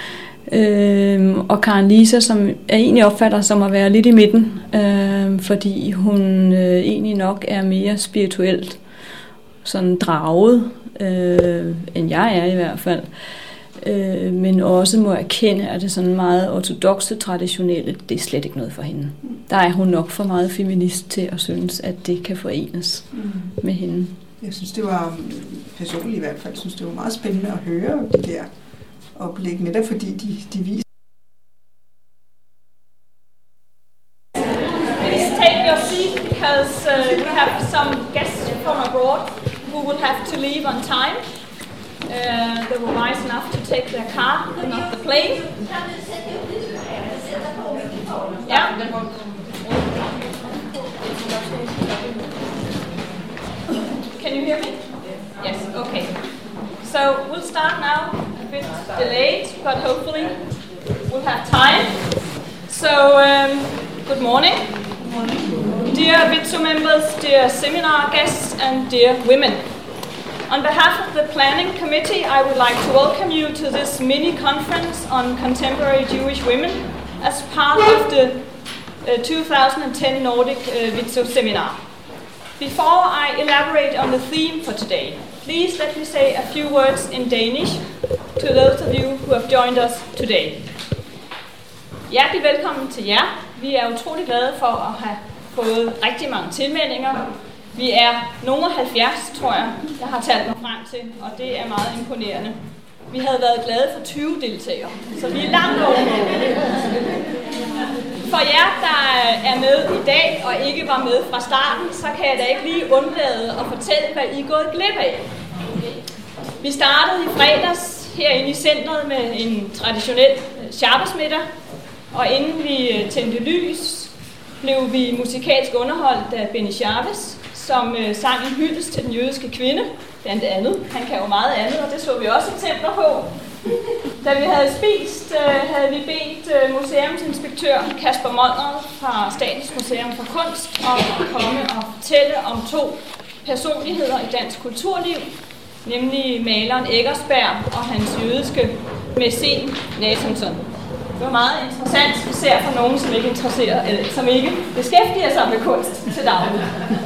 Og Karen Lisa, som jeg egentlig opfatter som at være lidt i midten, fordi hun egentlig nok er mere spirituelt sådan draget, end jeg er i hvert fald. Men også må erkende, at det sådan meget ortodokse, traditionelle, det er slet ikke noget for hende. Der er hun nok for meget feminist til at synes, at det kan forenes med hende. Jeg synes, det var personligt i hvert fald, synes det var meget spændende at høre de der oplæg, netop fordi de viser. Take your seat. have some guests from abroad who will have to leave on time. They were wise enough to take their car and not the plane. Yeah. Can you hear me? Yes, okay. So we'll start now, a bit delayed, but hopefully we'll have time. So, good morning. Dear VITSO members, dear seminar guests, and dear women. On behalf of the planning committee, I would like to welcome you to this mini-conference on contemporary Jewish women as part of the 2010 Nordic VITSO seminar. Before I elaborate on the theme for today, please let me say a few words in Danish to those of you who have joined us today. Hjertelig velkommen til jer. Vi er utrolig glade for at have fået rigtig mange tilmeldinger. Vi er nogle 70, tror jeg har talt mig frem til, og det er meget imponerende. Vi havde været glade for 20 deltagere, så vi er langt over. For jer, der er med i dag og ikke var med fra starten, så kan jeg da ikke lige undlade at fortælle, hvad I er gået glip af. Vi startede i fredags herinde i centret med en traditionel shabbesmiddag, og inden vi tændte lys, blev vi musikalsk underholdt af Benny Chavez, som sang en hyldest til den jødiske kvinde, blandt andet. Han kan jo meget andet, og det så vi også eksempler på. Da vi havde spist, havde vi bedt museumsinspektør Kasper Molner fra Statens Museum for Kunst om at komme og fortælle om 2 personligheder i dansk kulturliv, nemlig maleren Eckersberg og hans jødiske mæcen Nathanson. Det var meget interessant, især for nogen, som ikke beskæftiger sig med kunst til daglig.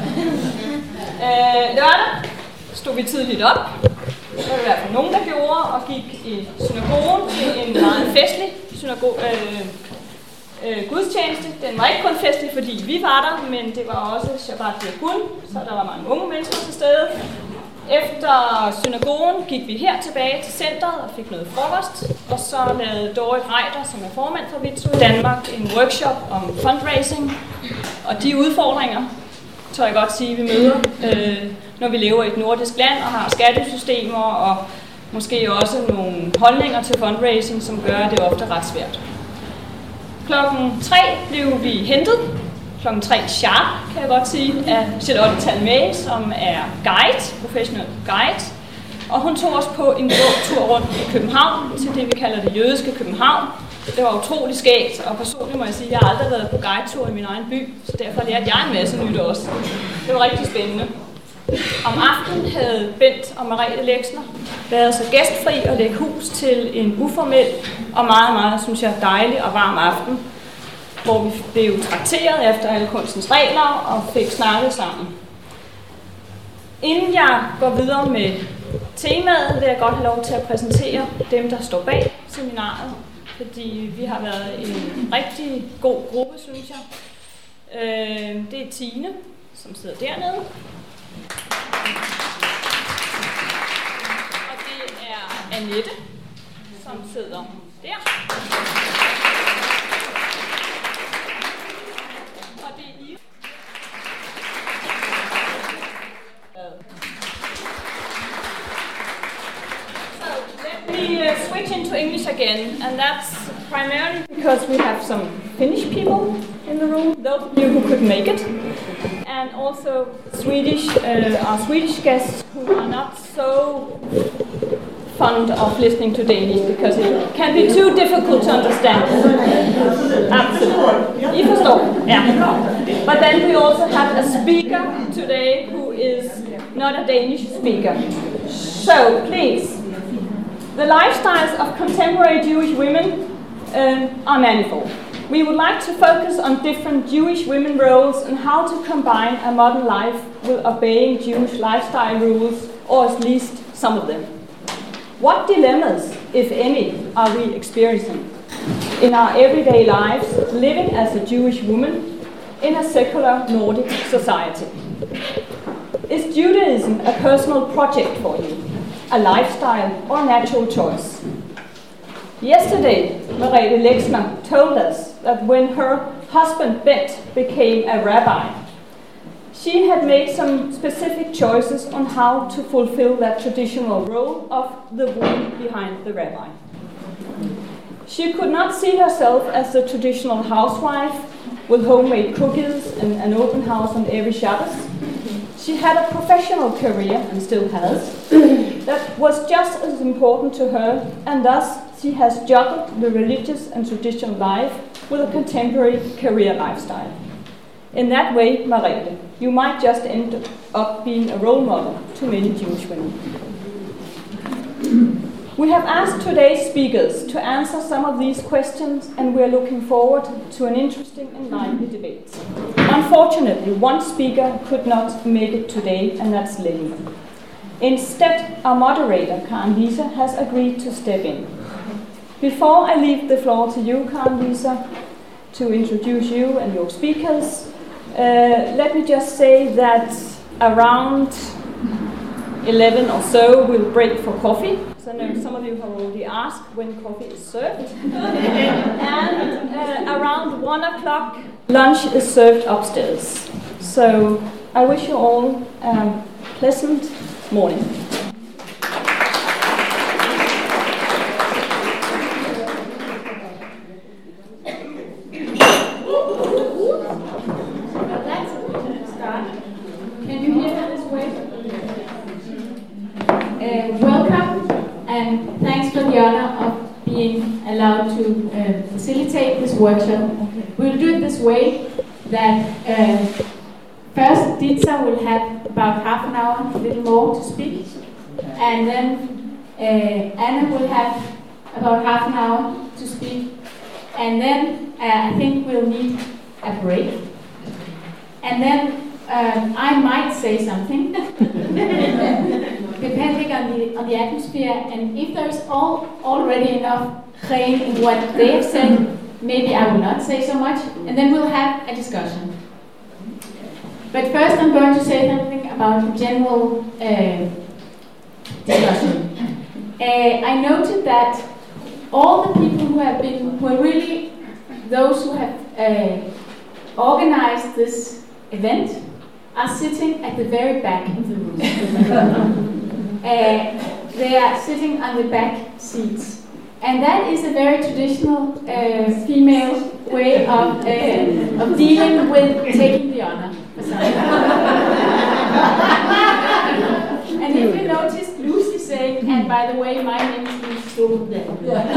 Lørdag stod vi tidligt op. Det var i hvert fald nogen, der gjorde, og gik i synagogen til en meget festlig gudstjeneste. Den var ikke kun festlig, fordi vi var der, men det var også Shabbat Yagun, så der var mange unge mennesker til stede. Efter synagogen gik vi her tilbage til centret og fik noget frokost, og så lavede Dorit Reiter, som er formand for VITSO i Danmark, en workshop om fundraising. Og de udfordringer, tør jeg godt sige, vi møder, når vi lever i et nordisk land og har skattesystemer og måske også nogle holdninger til fundraising, som gør, at det ofte er ret svært. Klokken 3 blev vi hentet. Klokken 3 sharp, kan jeg godt sige, af Charlotte Talmage, som er guide, professional guide. Og hun tog os på en tur rundt i København, til det vi kalder det jødiske København. Det var utrolig skægt, og personligt må jeg sige, at jeg har aldrig været på guidetur i min egen by, så derfor lærte jeg en masse nyt også. Det var rigtig spændende. Om aftenen havde Bent og Merete Leksner været så gæstfri og lægge hus til en uformel og meget, meget, synes jeg, dejlig og varm aften, hvor vi blev trakteret efter alle kunstens regler og fik snakket sammen. Inden jeg går videre med temaet, vil jeg godt have lov til at præsentere dem, der står bag seminaret, fordi vi har været en rigtig god gruppe, synes jeg. Det er Tine, som sidder dernede. Og det er Annette, som sidder der. Og det er Ive. So let me switch into English again, and that's primarily because we have some Finnish people in the room, those of you who could make it, and also our Swedish guests who are not so fond of listening to Danish because it can be too difficult to understand. Absolutely. You forstår. Yeah. But then we also have a speaker today who is not a Danish speaker. So, please, the lifestyles of contemporary Jewish women are manifold. We would like to focus on different Jewish women roles and how to combine a modern life with obeying Jewish lifestyle rules, or at least some of them. What dilemmas, if any, are we experiencing in our everyday lives living as a Jewish woman in a secular Nordic society? Is Judaism a personal project for you, a lifestyle or natural choice? Yesterday, Merete Leksner told us that when her husband Bent became a rabbi, she had made some specific choices on how to fulfill that traditional role of the woman behind the rabbi. She could not see herself as the traditional housewife with homemade cookies and an open house on every Shabbos. She had a professional career, and still has, that was just as important to her, and thus she has juggled the religious and traditional life with a contemporary career lifestyle. In that way, Merete, you might just end up being a role model to many Jewish women. We have asked today's speakers to answer some of these questions, and we're looking forward to an interesting and lively debate. Unfortunately, one speaker could not make it today, and that's Lily. Instead, our moderator, Karen Lisa, has agreed to step in. Before I leave the floor to you, Karen Lisa, to introduce you and your speakers, let me just say that around 11 or so we'll break for coffee. So I know some of you have already asked when coffee is served. And around 1 o'clock, lunch is served upstairs. So I wish you all a pleasant morning. And thanks for the honor of being allowed to facilitate this workshop. We'll do it this way, that first Ditsa will have about half an hour, a little more to speak, and then Anna will have about half an hour to speak, and then I think we'll need a break, and then I might say something, depending on the atmosphere, and if there's already enough rain in what they have said, maybe I will not say so much, and then we'll have a discussion. But first I'm going to say something about the general discussion. I noted that all the people who are really those who have organized this event are sitting at the very back of the room. They are sitting on the back seats. And that is a very traditional female way of dealing with taking the honor for something. And if you noticed Lucy saying, and by the way, my name is Lucy Stoltenberg.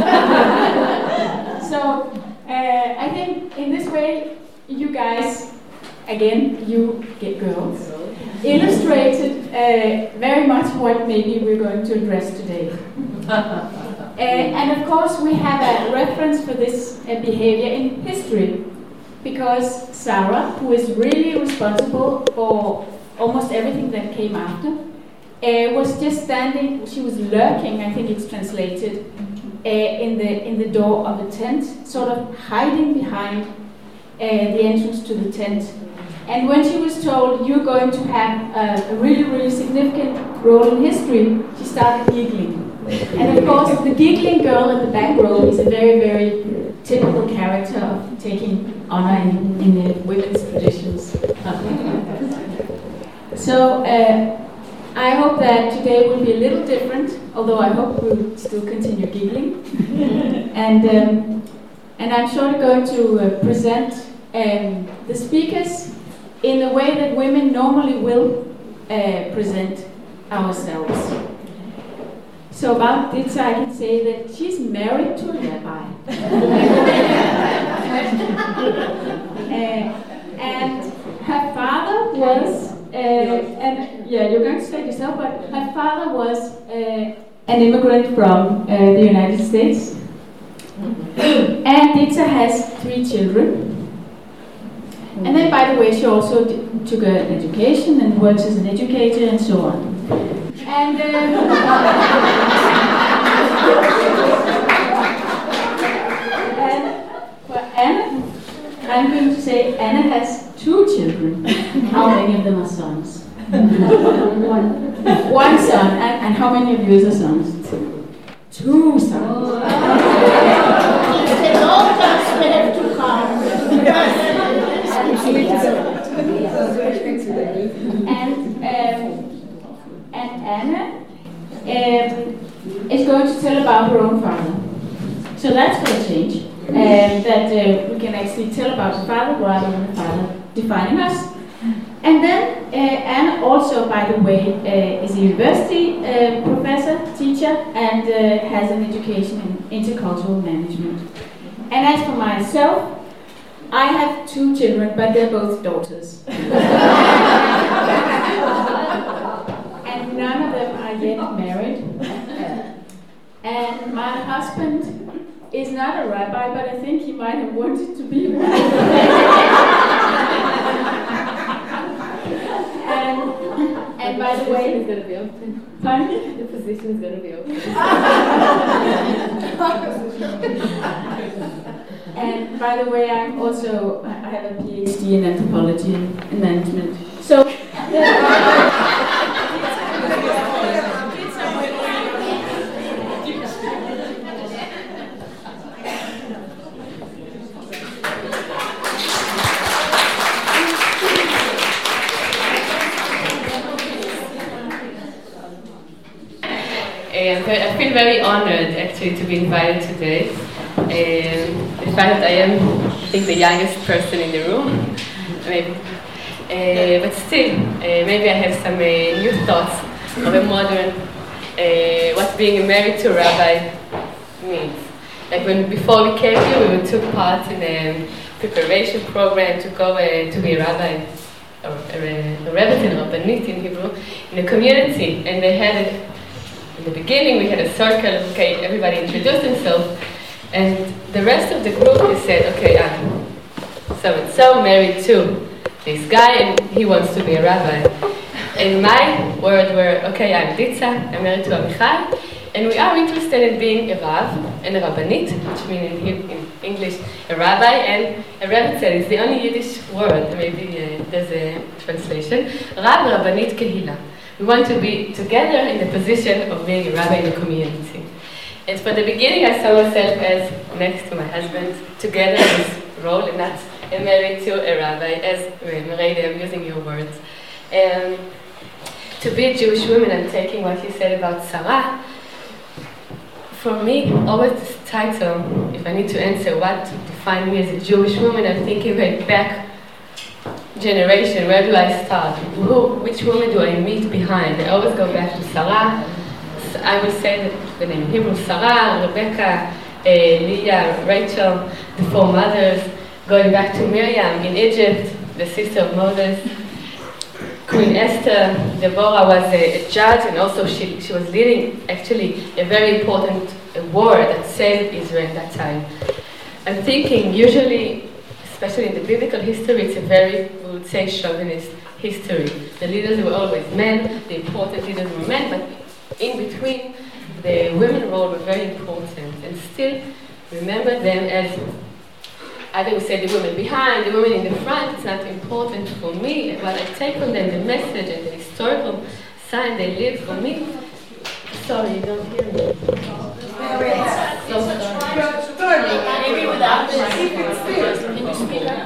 So I think in this way, you guys, again, you get girls, illustrated very much what maybe we're going to address today. And of course we have a reference for this behavior in history, because Sarah, who is really responsible for almost everything that came after, was just standing, she was lurking, I think it's translated, in the door of the tent, sort of hiding behind the entrance to the tent. And when she was told, you're going to have a really, really significant role in history, she started giggling. And of course, the giggling girl in the back row is a very, very typical character of taking honor in the women's traditions. So I hope that today will be a little different, although I hope we'll still continue giggling. And I'm sure going to present the speakers in the way that women normally will present ourselves. So about Ditsa, I can say that she's married to a rabbi. And her father was, and yeah, you're going to say it yourself, but her father was an immigrant from the United States. And Ditsa has 3 children. And then, by the way, she also took an education and works as an educator and so on. And for Anna, I'm going to say Anna has 2 children. How many of them are sons? One son. And how many of you are sons? 2 sons. All dogs have to come. And Anna is going to tell about her own father. So that's going to change. That we can actually tell about the father rather than the father defining us. And then Anna also, by the way, is a university professor, teacher, and has an education in intercultural management. And as for myself, I have 2 children, but they're both daughters. And none of them are yet married. And my husband is not a rabbi, but I think he might have wanted to be one. And by the way, it's going to be open. Pardon? The position is going to be open. And by the way, I have a PhD in anthropology and management. So. I feel very honored actually to be invited today. In fact, I am, I think, the youngest person in the room, maybe. But still, maybe I have some new thoughts of a modern, what being married to a rabbi means. Like before we came here, we took part in a preparation program to go to be a rabbi, or a rebbetzin, or rabbanit in Hebrew, in a community, and they had in the beginning, we had a circle, okay, everybody introduced themselves, and the rest of the group, they said, okay, I'm so-and-so, married to this guy, and he wants to be a rabbi. And my words were, okay, I'm Ditza, I'm married to Amichai, and we are interested in being a Rav and a Rabbanit, which means in English, a rabbi, and a rebbetzin is the only Yiddish word, maybe there's a translation, Rav Rabbanit Kehila. We want to be together in the position of being a rabbi in the community. And for the beginning, I saw myself as next to my husband, together in this role, and not married to a rabbi, as Mareide, I'm using your words. To be a Jewish woman, I'm taking what you said about Sarah. For me, always this title, if I need to answer what defines me as a Jewish woman, I'm thinking right back generation, where do I start? Which woman do I meet behind? I always go back to Sarah. I would say that the name in Hebrew, Sarah, Rebecca, Leah, Rachel, the 4 mothers, going back to Miriam in Egypt, the sister of Moses, Queen Esther. Deborah was a judge, and also she was leading actually a very important war that saved Israel at that time. I'm thinking usually, especially in the biblical history, it's a very, we would say, chauvinist history. The leaders were always men, the important leaders were men, but in between, the women role were very important. And still, remember them as, either we say the women behind, the women in the front, it's not important for me. What I take from them, the message and the historical sign they live for me. Sorry, you don't hear me. So sorry. Maybe without the secret spirit. Can you speak up?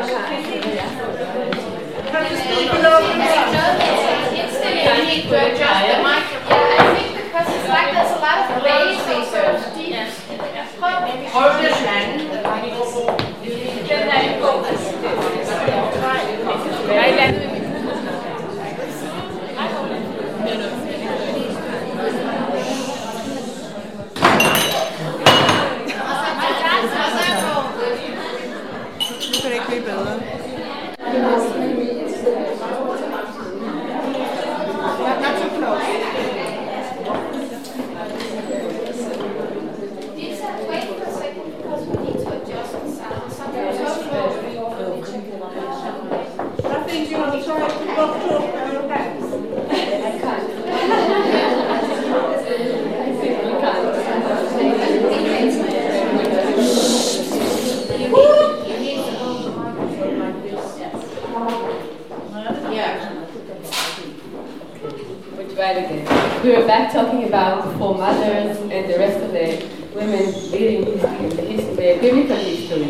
It's the need to adjust the microphone. Yeah, I think because it's like there's a lot of bass and so deep. Hold your hand. Nu kan det ikke blive bedre. Not too close. Wait for a second because we need to adjust the sound. I think you want to try to go to hands. We were back talking about the 4 mothers and the rest of the women leading the biblical history.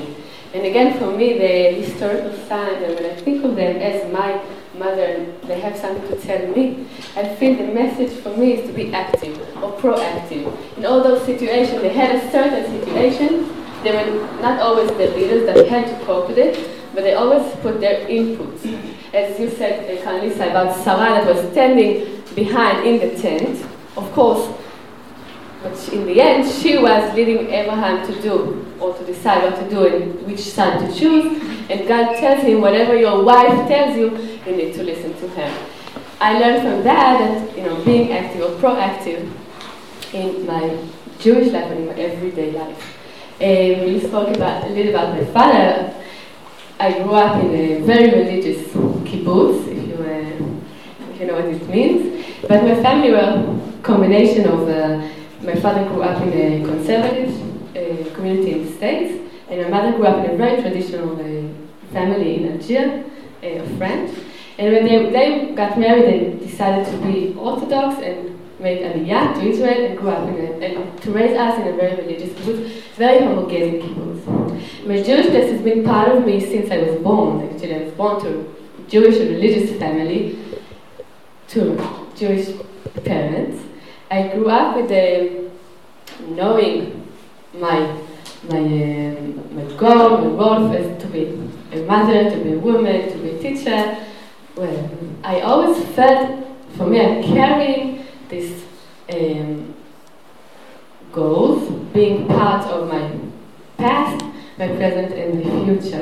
And again, for me, the historical signs, and when I think of them as my mother, they have something to tell me. I feel the message for me is to be active or proactive. In all those situations, they had a certain situation. They were not always the leaders that had to cope with it, but they always put their inputs. As you said, Lisa, about Sarah that was standing behind in the tent, of course, but in the end, she was leading Abraham to do, or to decide what to do and which son to choose. And God tells him, whatever your wife tells you, you need to listen to her. I learned from that, being active or proactive in my Jewish life and in my everyday life. We spoke a little about my father. I grew up in a very religious kibbutz, if you know what it means. But my family were a combination of, my father grew up in a conservative community in the States, and my mother grew up in a very traditional family in Algeria, of French. And when they got married, they decided to be Orthodox and made Aliyah to Israel and grew up and to raise us in a very religious kibbutz, very homogenic kibbutz. My Jewishness has been part of me since I was born. Actually, I was born to a Jewish and religious family, to Jewish parents. I grew up with knowing my goal, my role is to be a mother, to be a woman, to be a teacher. Well, I always felt, for me, I'm carrying these goals, being part of my past, my present, and my future.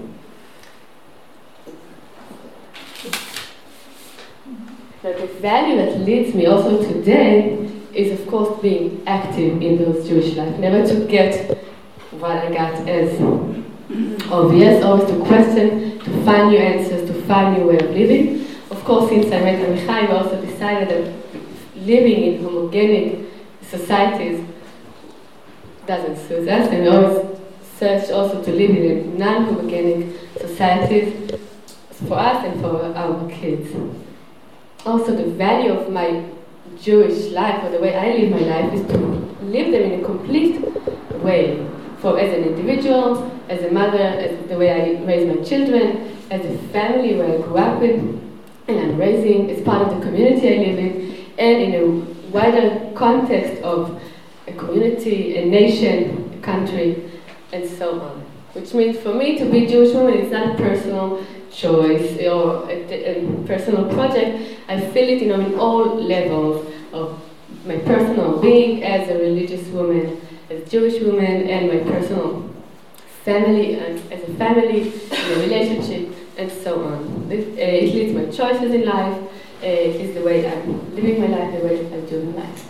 But the value that leads me also today is, of course, being active in those Jewish life. Never to get what I got as obvious, always to question, to find new answers, to find new way of living. Of course, since I met Amichai, we also decided that living in homogenic societies doesn't suit us, and we always search also to live in non-homogenic societies for us and for our kids. Also, the value of my Jewish life, or the way I live my life, is to live them in a complete way. For as an individual, as a mother, as the way I raise my children, as a family where I grew up in, and I'm raising, as part of the community I live in, and in a wider context of a community, a nation, a country, and so on. Which means for me to be a Jewish woman is not a personal choice or a personal project. I feel it, in all levels of my personal being as a religious woman, as a Jewish woman, and my personal family, and as a family, in a relationship, and so on. It leads my choices in life. It is the way I'm living my life, the way I do my life.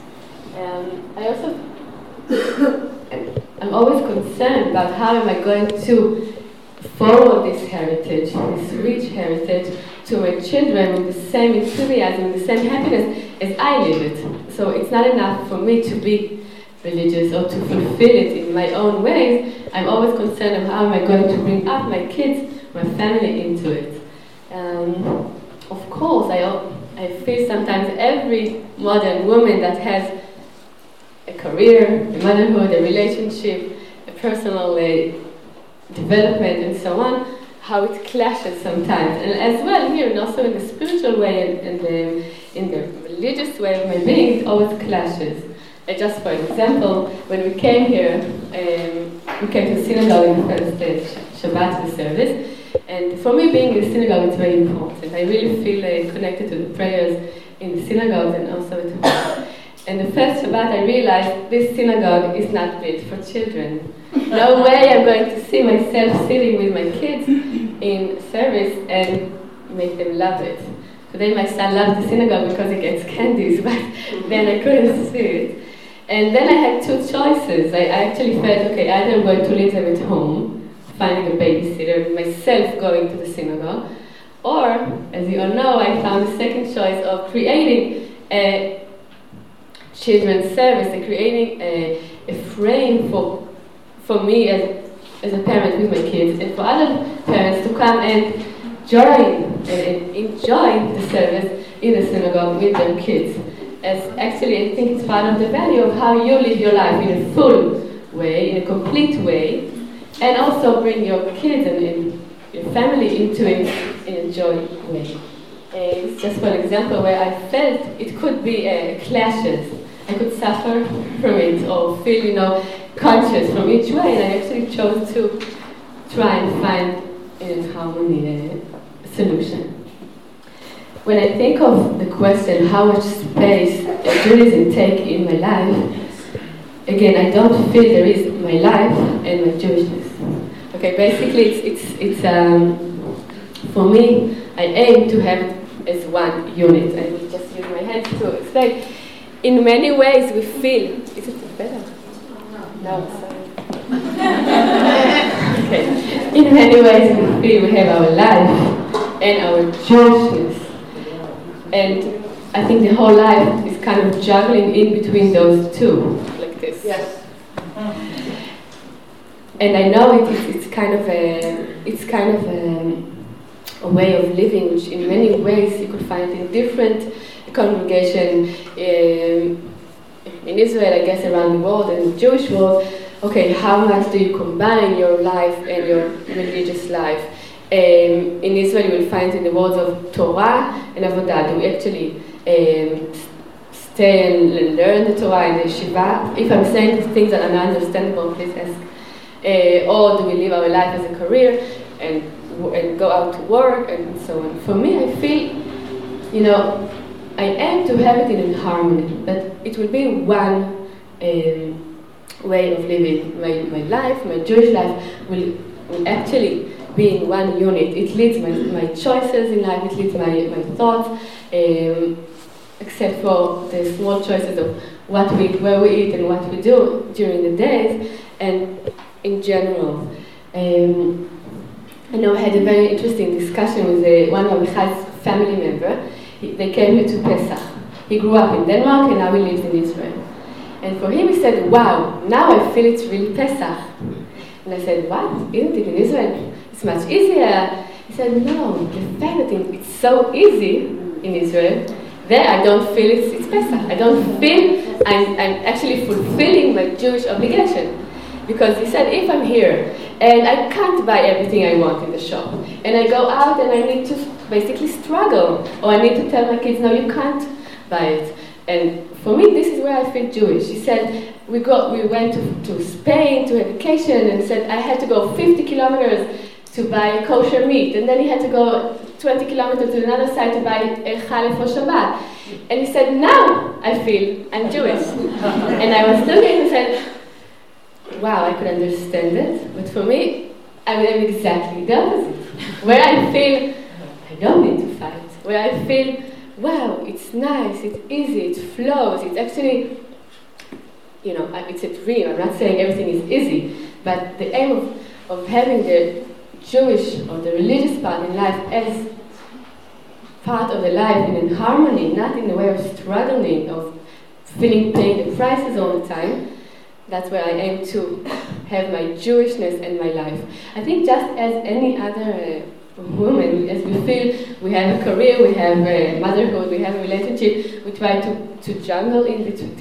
I'm always concerned about how am I going to forward this heritage, this rich heritage, to my children with the same enthusiasm, the same happiness as I live it. So it's not enough for me to be religious or to fulfill it in my own ways. I'm always concerned of how am I going to bring up my kids, my family into it. Of course, I feel sometimes every modern woman that has a career, a motherhood, a relationship, a personal development, and so on, how it clashes sometimes. And as well here, and also in the spiritual way and in the religious way of my being, it always clashes. Just for example, when we came here, we came to the synagogue in the first Shabbat service, and for me being in the synagogue is very important. I really feel connected to the prayers in the synagogue and also to God. And the first Shabbat I realized this synagogue is not built for children. No way I'm going to see myself sitting with my kids in service and make them love it. Today my son loves the synagogue because he gets candies, but then I couldn't see it. And then I had two choices. I actually felt, okay, either I'm going to leave them at home, finding a babysitter, myself going to the synagogue, or, as you all know, I found the second choice of creating a children's service, and creating a frame for me as a parent with my kids, and for other parents to come and join and enjoy the service in the synagogue with their kids. As actually, I think it's part of the value of how you live your life in a full way, in a complete way, and also bring your kids and your family into it in a joy way. It's just one example where I felt it could be clashes. I could suffer from it or feel, conscious from each way, and I actually chose to try and find in harmony solution. When I think of the question, how much space Judaism take in my life, again, I don't feel there is my life and my Jewishness. Okay, basically, it's for me, I aim to have it as one unit. I will just use my hands to explain. In many ways, we feel. Is it better? No, sorry. Okay. In many ways, we feel we have our life and our Jewishness. And I think the whole life is kind of juggling in between those two, like this. Yes. And I know it's kind of a way of living, which in many ways you could find in different congregations in Israel, I guess, around the world and the Jewish world. Okay, how much do you combine your life and your religious life? In Israel, you will find in the words of Torah and Avodah, do we actually stay and learn the Torah and the Yeshiva? If I'm saying things that are not understandable, please ask. Or do we live our life as a career and go out to work and so on? For me, I feel, I aim to have it in harmony, that it will be one way of living. My life, my Jewish life, will actually be in one unit. It leads my choices in life, it leads my thoughts, except for the small choices of what we eat, where we eat, and what we do during the days. And in general, I know I had a very interesting discussion with one of Michai's family members. They came here to Pesach. He grew up in Denmark and now he lives in Israel. And for him he said, wow, now I feel it's really Pesach. And I said, what? Isn't it in Israel? It's much easier. He said, no, the fact that it's so easy in Israel, there I don't feel it's Pesach. I don't feel I'm actually fulfilling my Jewish obligation. Because he said, if I'm here and I can't buy everything I want in the shop, and I go out and I need to basically struggle, or I need to tell my kids, no, you can't buy it. And for me, this is where I feel Jewish. He said, we went to Spain to a vacation, and he said, I had to go 50 kilometers to buy kosher meat, and then he had to go 20 kilometers to another side to buy challah for Shabbat. And he said, now I feel I'm Jewish. And I was looking and said, wow, I could understand it, but for me, I'm exactly the opposite. Where I feel I don't need to fight, where I feel, wow, it's nice, it's easy, it flows, it's actually, it's a dream. I'm not saying everything is easy, but the aim of having the Jewish or the religious part in life as part of the life and in harmony, not in the way of struggling, of feeling paying the prices all the time. That's where I aim to have my Jewishness and my life. I think just as any other woman, as we feel we have a career, we have motherhood, we have a relationship, we try to juggle in between,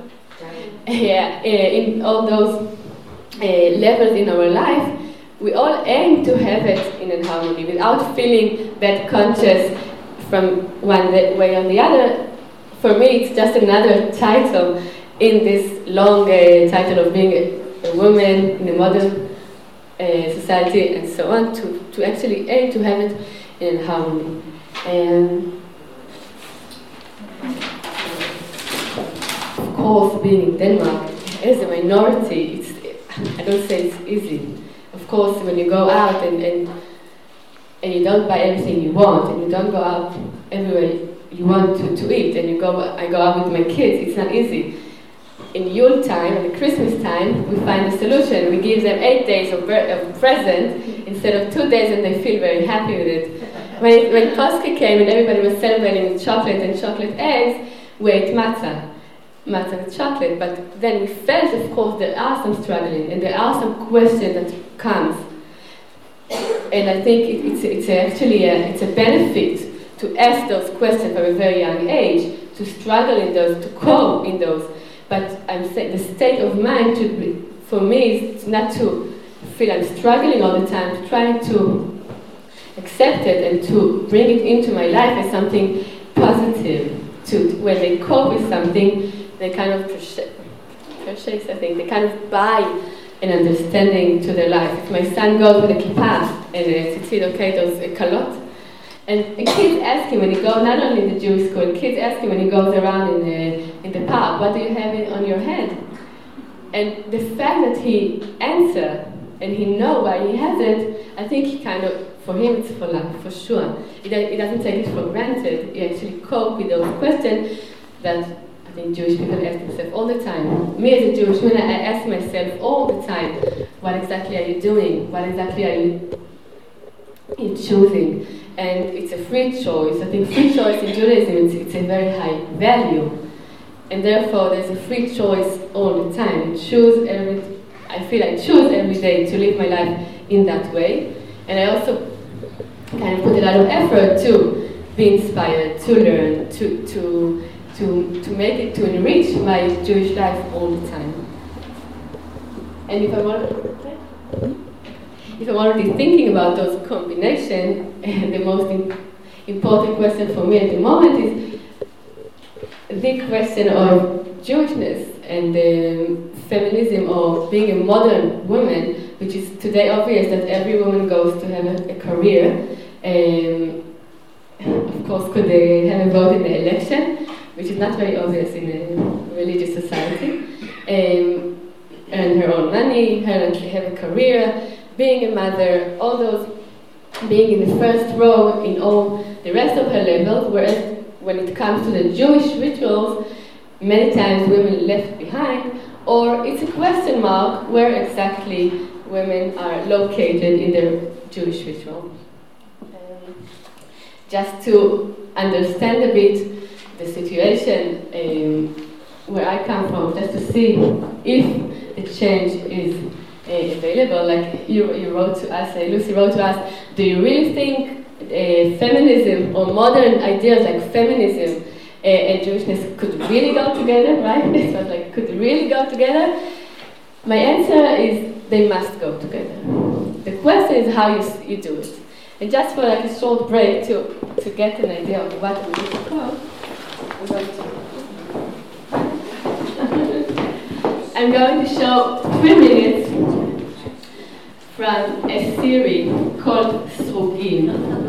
in all those levels in our life. We all aim to have it in a harmony without feeling that conscious from one way or the other. For me, it's just another title in this long title of being a woman in a modern society and so on, to actually aim to have it in harmony. Of course, being in Denmark as a minority, I don't say it's easy. Of course, when you go out and you don't buy everything you want, and you don't go out everywhere you want to eat, and I go out with my kids, it's not easy. In Yule time, and Christmas time, we find a solution. We give them 8 days of present instead of 2 days, and they feel very happy with it. When Pascha came and everybody was celebrating with chocolate and chocolate eggs, we ate matzah with chocolate. But then we felt, of course, there are some struggling, and there are some questions that comes. And I think it's actually a benefit to ask those questions from a very young age, to struggle in those, to cope in those. But I'm saying the state of mind should be, for me, is not to feel I'm struggling all the time, trying to accept it and to bring it into my life as something positive. When they cope with something, they kind of purchase, I think, they kind of buy an understanding to their life. If my son goes with a kippah and a tzitzit, okay, there's a kalot, and kids ask him when he goes, not only in the Jewish school, kids ask him when he goes around in the park, what do you have on your head? And the fact that he answers and he knows why he has it, I think he kind of, for him it's for life, for sure. He doesn't take it for granted. He actually copes with those questions that I think Jewish people ask themselves all the time. Me as a Jewish woman, I ask myself all the time, what exactly are you doing? What exactly are you choosing? And it's a free choice. I think free choice in Judaism, it's a very high value. And therefore, there's a free choice all the time. I feel I choose every day to live my life in that way. And I also kind of put a lot of effort to be inspired, to learn, to make it, to enrich my Jewish life all the time. And if I'm already thinking about those combinations, the most important question for me at the moment is the question of Jewishness and feminism, or being a modern woman, which is today obvious that every woman goes to have a career. Of course, could they have a vote in the election, which is not very obvious in a religious society. Earn her own money, have a career, being a mother, all those, being in the first row in all the rest of her levels, whereas when it comes to the Jewish rituals, many times women left behind, or it's a question mark where exactly women are located in their Jewish ritual. Just to understand a bit the situation where I come from, just to see if the change is available. Like you wrote to us, Lucy wrote to us, do you really think feminism or modern ideas like feminism and Jewishness could really go together, right? It was like, could really go together? My answer is they must go together. The question is how you do it. And just for like a short break to get an idea of what we need to go, I'm going to show 3 minutes from a series called Srugim.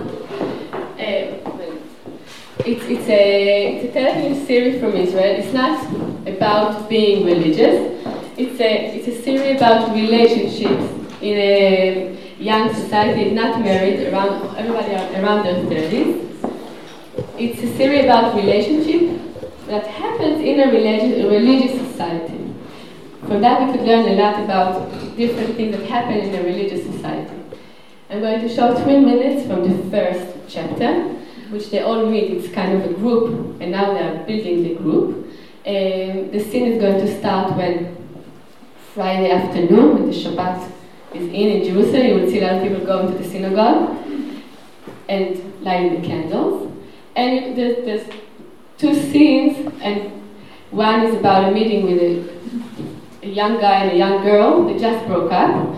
It's a television series from Israel. It's not about being religious. It's a series about relationships in a young society, not married, everybody around their 30s. It's a series about relationship that happens in a religious society. From that we could learn a lot about different things that happen in a religious society. I'm going to show 3 minutes from the first chapter, which they all meet. It's kind of a group, and now they are building the group. The scene is going to start when Friday afternoon, when the Shabbat is in Jerusalem. You will see a lot of people going to the synagogue and lighting the candles. And there's 2 scenes, and one is about a meeting with a young guy and a young girl. They just broke up.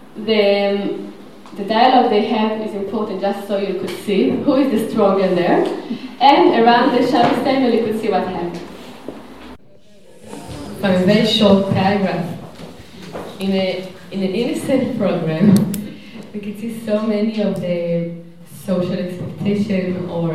The dialogue they have is important just so you could see who is the stronger there. And around the Shabbos table you could see what happened. From a very short paragraph, in an innocent program, we can see so many of the social expectation or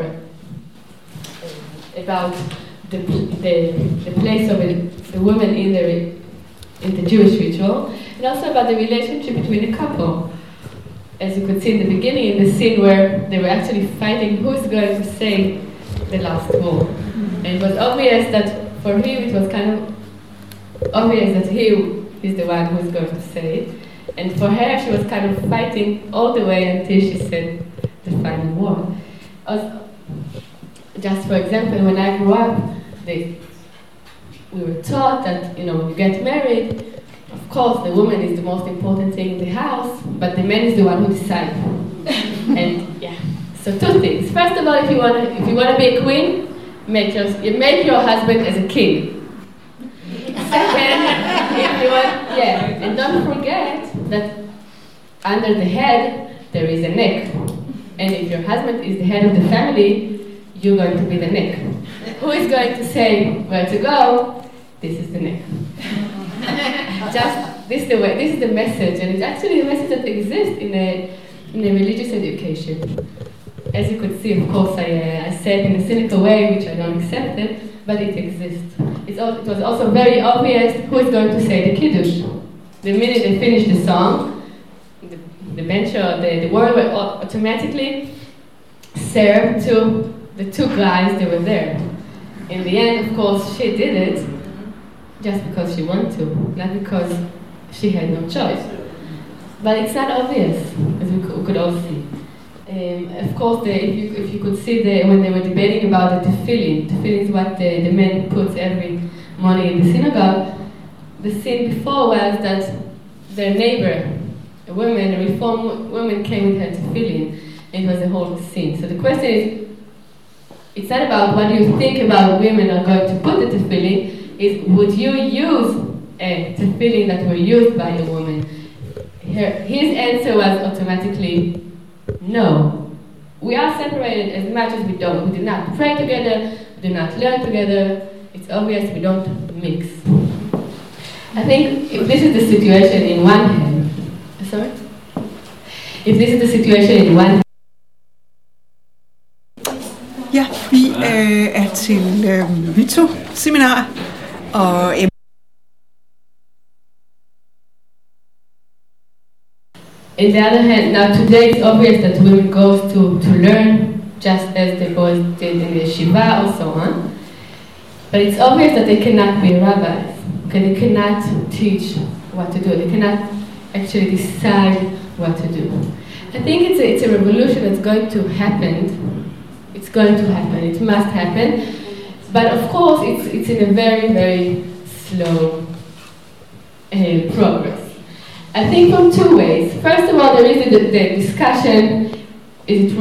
about the place of the woman in the Jewish ritual, and also about the relationship between the couple. As you could see in the beginning, in the scene where they were actually fighting who's going to say the last word. And it was obvious that for him it was kind of obvious that he is the one who's going to say it. And for her, she was kind of fighting all the way until she said the final word. Just for example, when I grew up, we were taught that, when you get married, of course, the woman is the most important thing in the house, but the man is the one who decides. And yeah, so 2 things. First of all, if you want to be a queen, make your husband as a king. Second, if you want, and don't forget that under the head, there is a neck. And if your husband is the head of the family, you're going to be the neck. Who is going to say where to go? This is the neck. This is the message, and it's actually a message that exists in a religious education. As you could see, of course, I said in a cynical way, which I don't accept it, but it exists. It was also very obvious who is going to say the Kiddush. The minute they finish the song, the bench or the word will automatically serve to the two guys that were there. In the end, of course, she did it just because she wanted to, not because she had no choice. But it's not obvious, as we could all see. Of course, if you could see when they were debating about the tefillin is what the men put every morning in the synagogue. The scene before was that their neighbor, a reformed woman, came with her tefillin, and it was a whole scene. So the question is, it's not about what you think about women are going to put the tefillin, is would you use a tefillin that were used by a woman? His answer was automatically no. We are separated as much as we don't. We do not pray together, we do not learn together. It's obvious we don't mix. I think if this is the situation in one hand, if this is the situation in one hand. Ja, vi er til Vito-seminar, og on the other hand, now today it's obvious that women go to learn just as the boys did in the Shiva or so on. But it's obvious that they cannot be rabbis. Okay, they cannot teach what to do. They cannot actually decide what to do. I think it's a revolution that's going to happen. It's going to happen. It must happen. But of course, it's in a very, very slow progress. I think from two ways. First of all, there is the discussion. In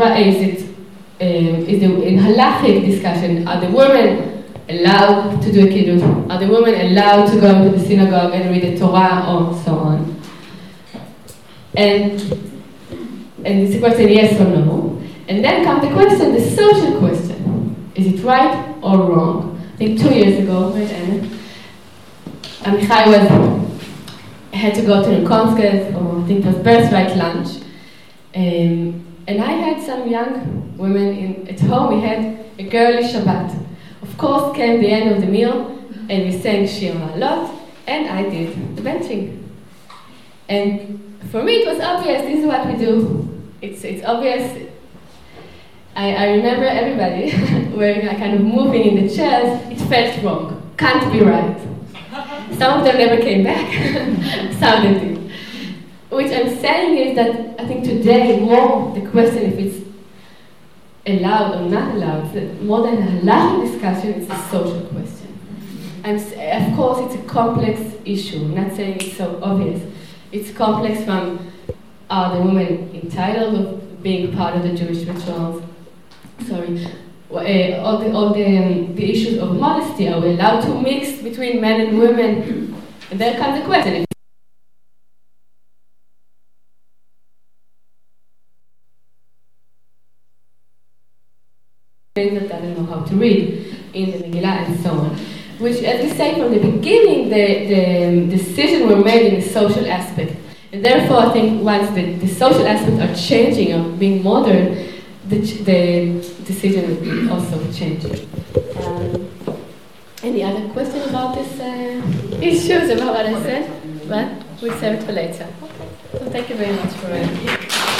halachic discussion, are the women allowed to do a kiddush? Are the women allowed to go into the synagogue and read the Torah, or so on? And it's a question, yes or no. And then comes the question, the social question. Is it right or wrong? I think 2 years ago, right, Anna? Amichai had to go to the Konskes, or I think it was birthright lunch. And I had some young women at home. We had a girly Shabbat. Of course, came the end of the meal, and we sang Shir Ma'alot, and I did the benching. And for me, it was obvious. This is what we do. It's obvious. I remember everybody wearing kind of moving in the chairs. It felt wrong. Can't be right. Some of them never came back. Some did. Which I'm saying is that I think today more the question if it's allowed or not allowed, more than a halachic discussion, it's a social question. And of course it's a complex issue. I'm not saying it's so obvious. It's complex from are the women entitled of being part of the Jewish rituals? All the issues of modesty. Are we allowed to mix between men and women? And there comes the question. Things that I don't know how to read in the Megillah and so on. Which, as we say from the beginning, the decisions were made in the social aspect. And therefore, I think once the social aspects are changing or being modern, the decision will also change. Any other question about this issues, about what I said? Well, we'll save it for later. So thank you very much for it.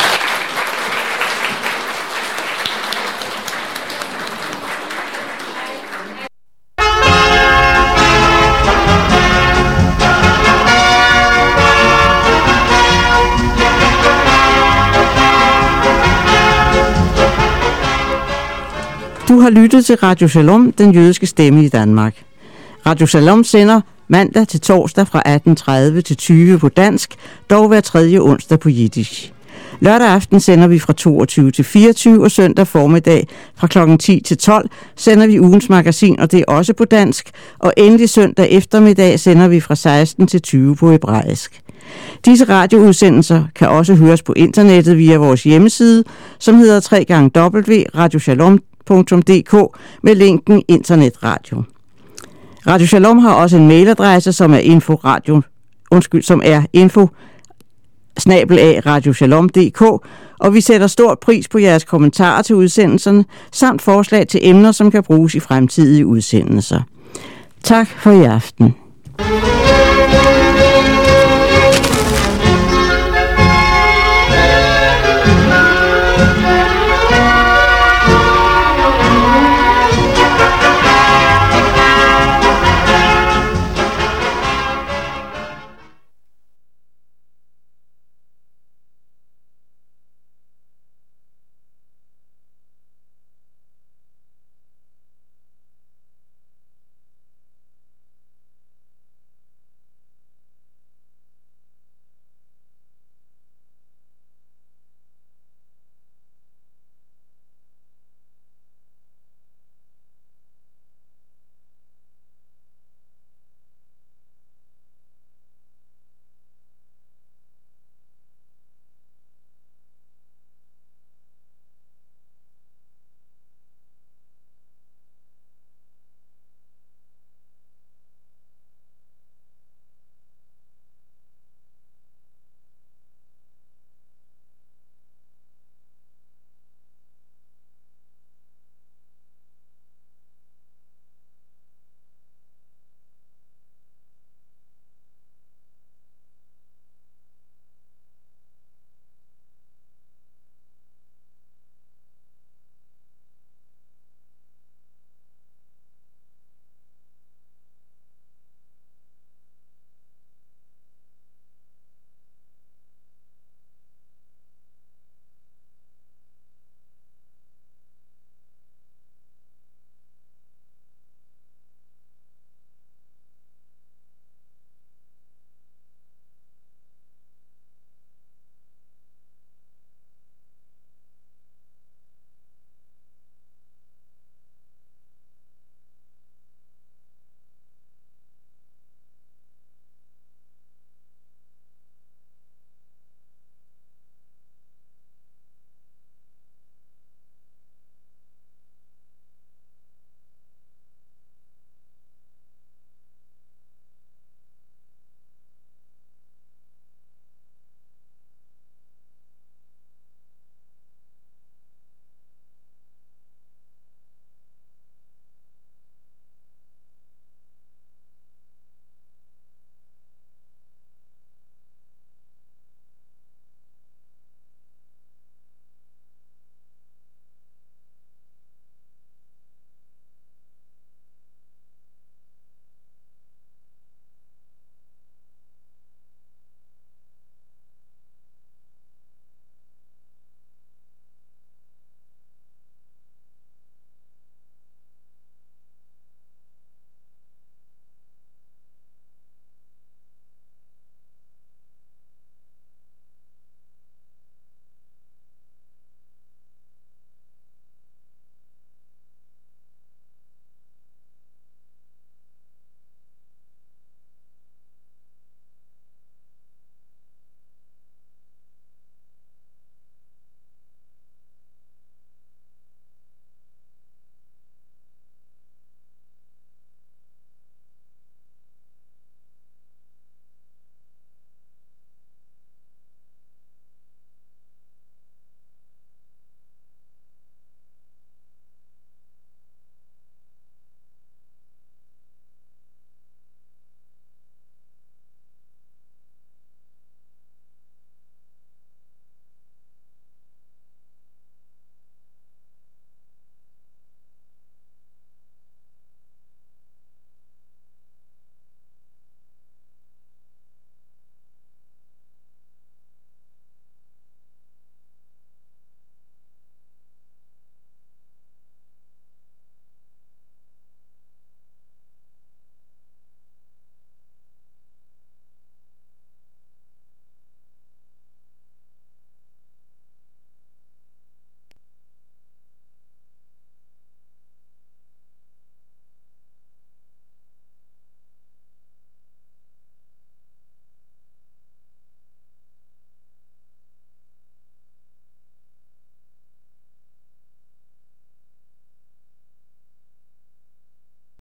Du har lyttet til Radio Shalom, den jødiske stemme i Danmark. Radio Shalom sender mandag til torsdag fra 18:30 til 20 på dansk, dog hver tredje onsdag på jiddisch. Lørdag aften sender vi fra 22 til 24, og søndag formiddag fra kl. 10 til 12 sender vi ugens magasin, og det er også på dansk. Og endelig søndag eftermiddag sender vi fra 16 til 20 på hebraisk. Disse radioudsendelser kan også høres på internettet via vores hjemmeside, som hedder www.radioshalom.dk med linken internetradio. Radio Shalom har også en mailadresse, som er info@radioshalom.dk, og vi sætter stor pris på jeres kommentarer til udsendelserne, samt forslag til emner, som kan bruges i fremtidige udsendelser. Tak for i aften.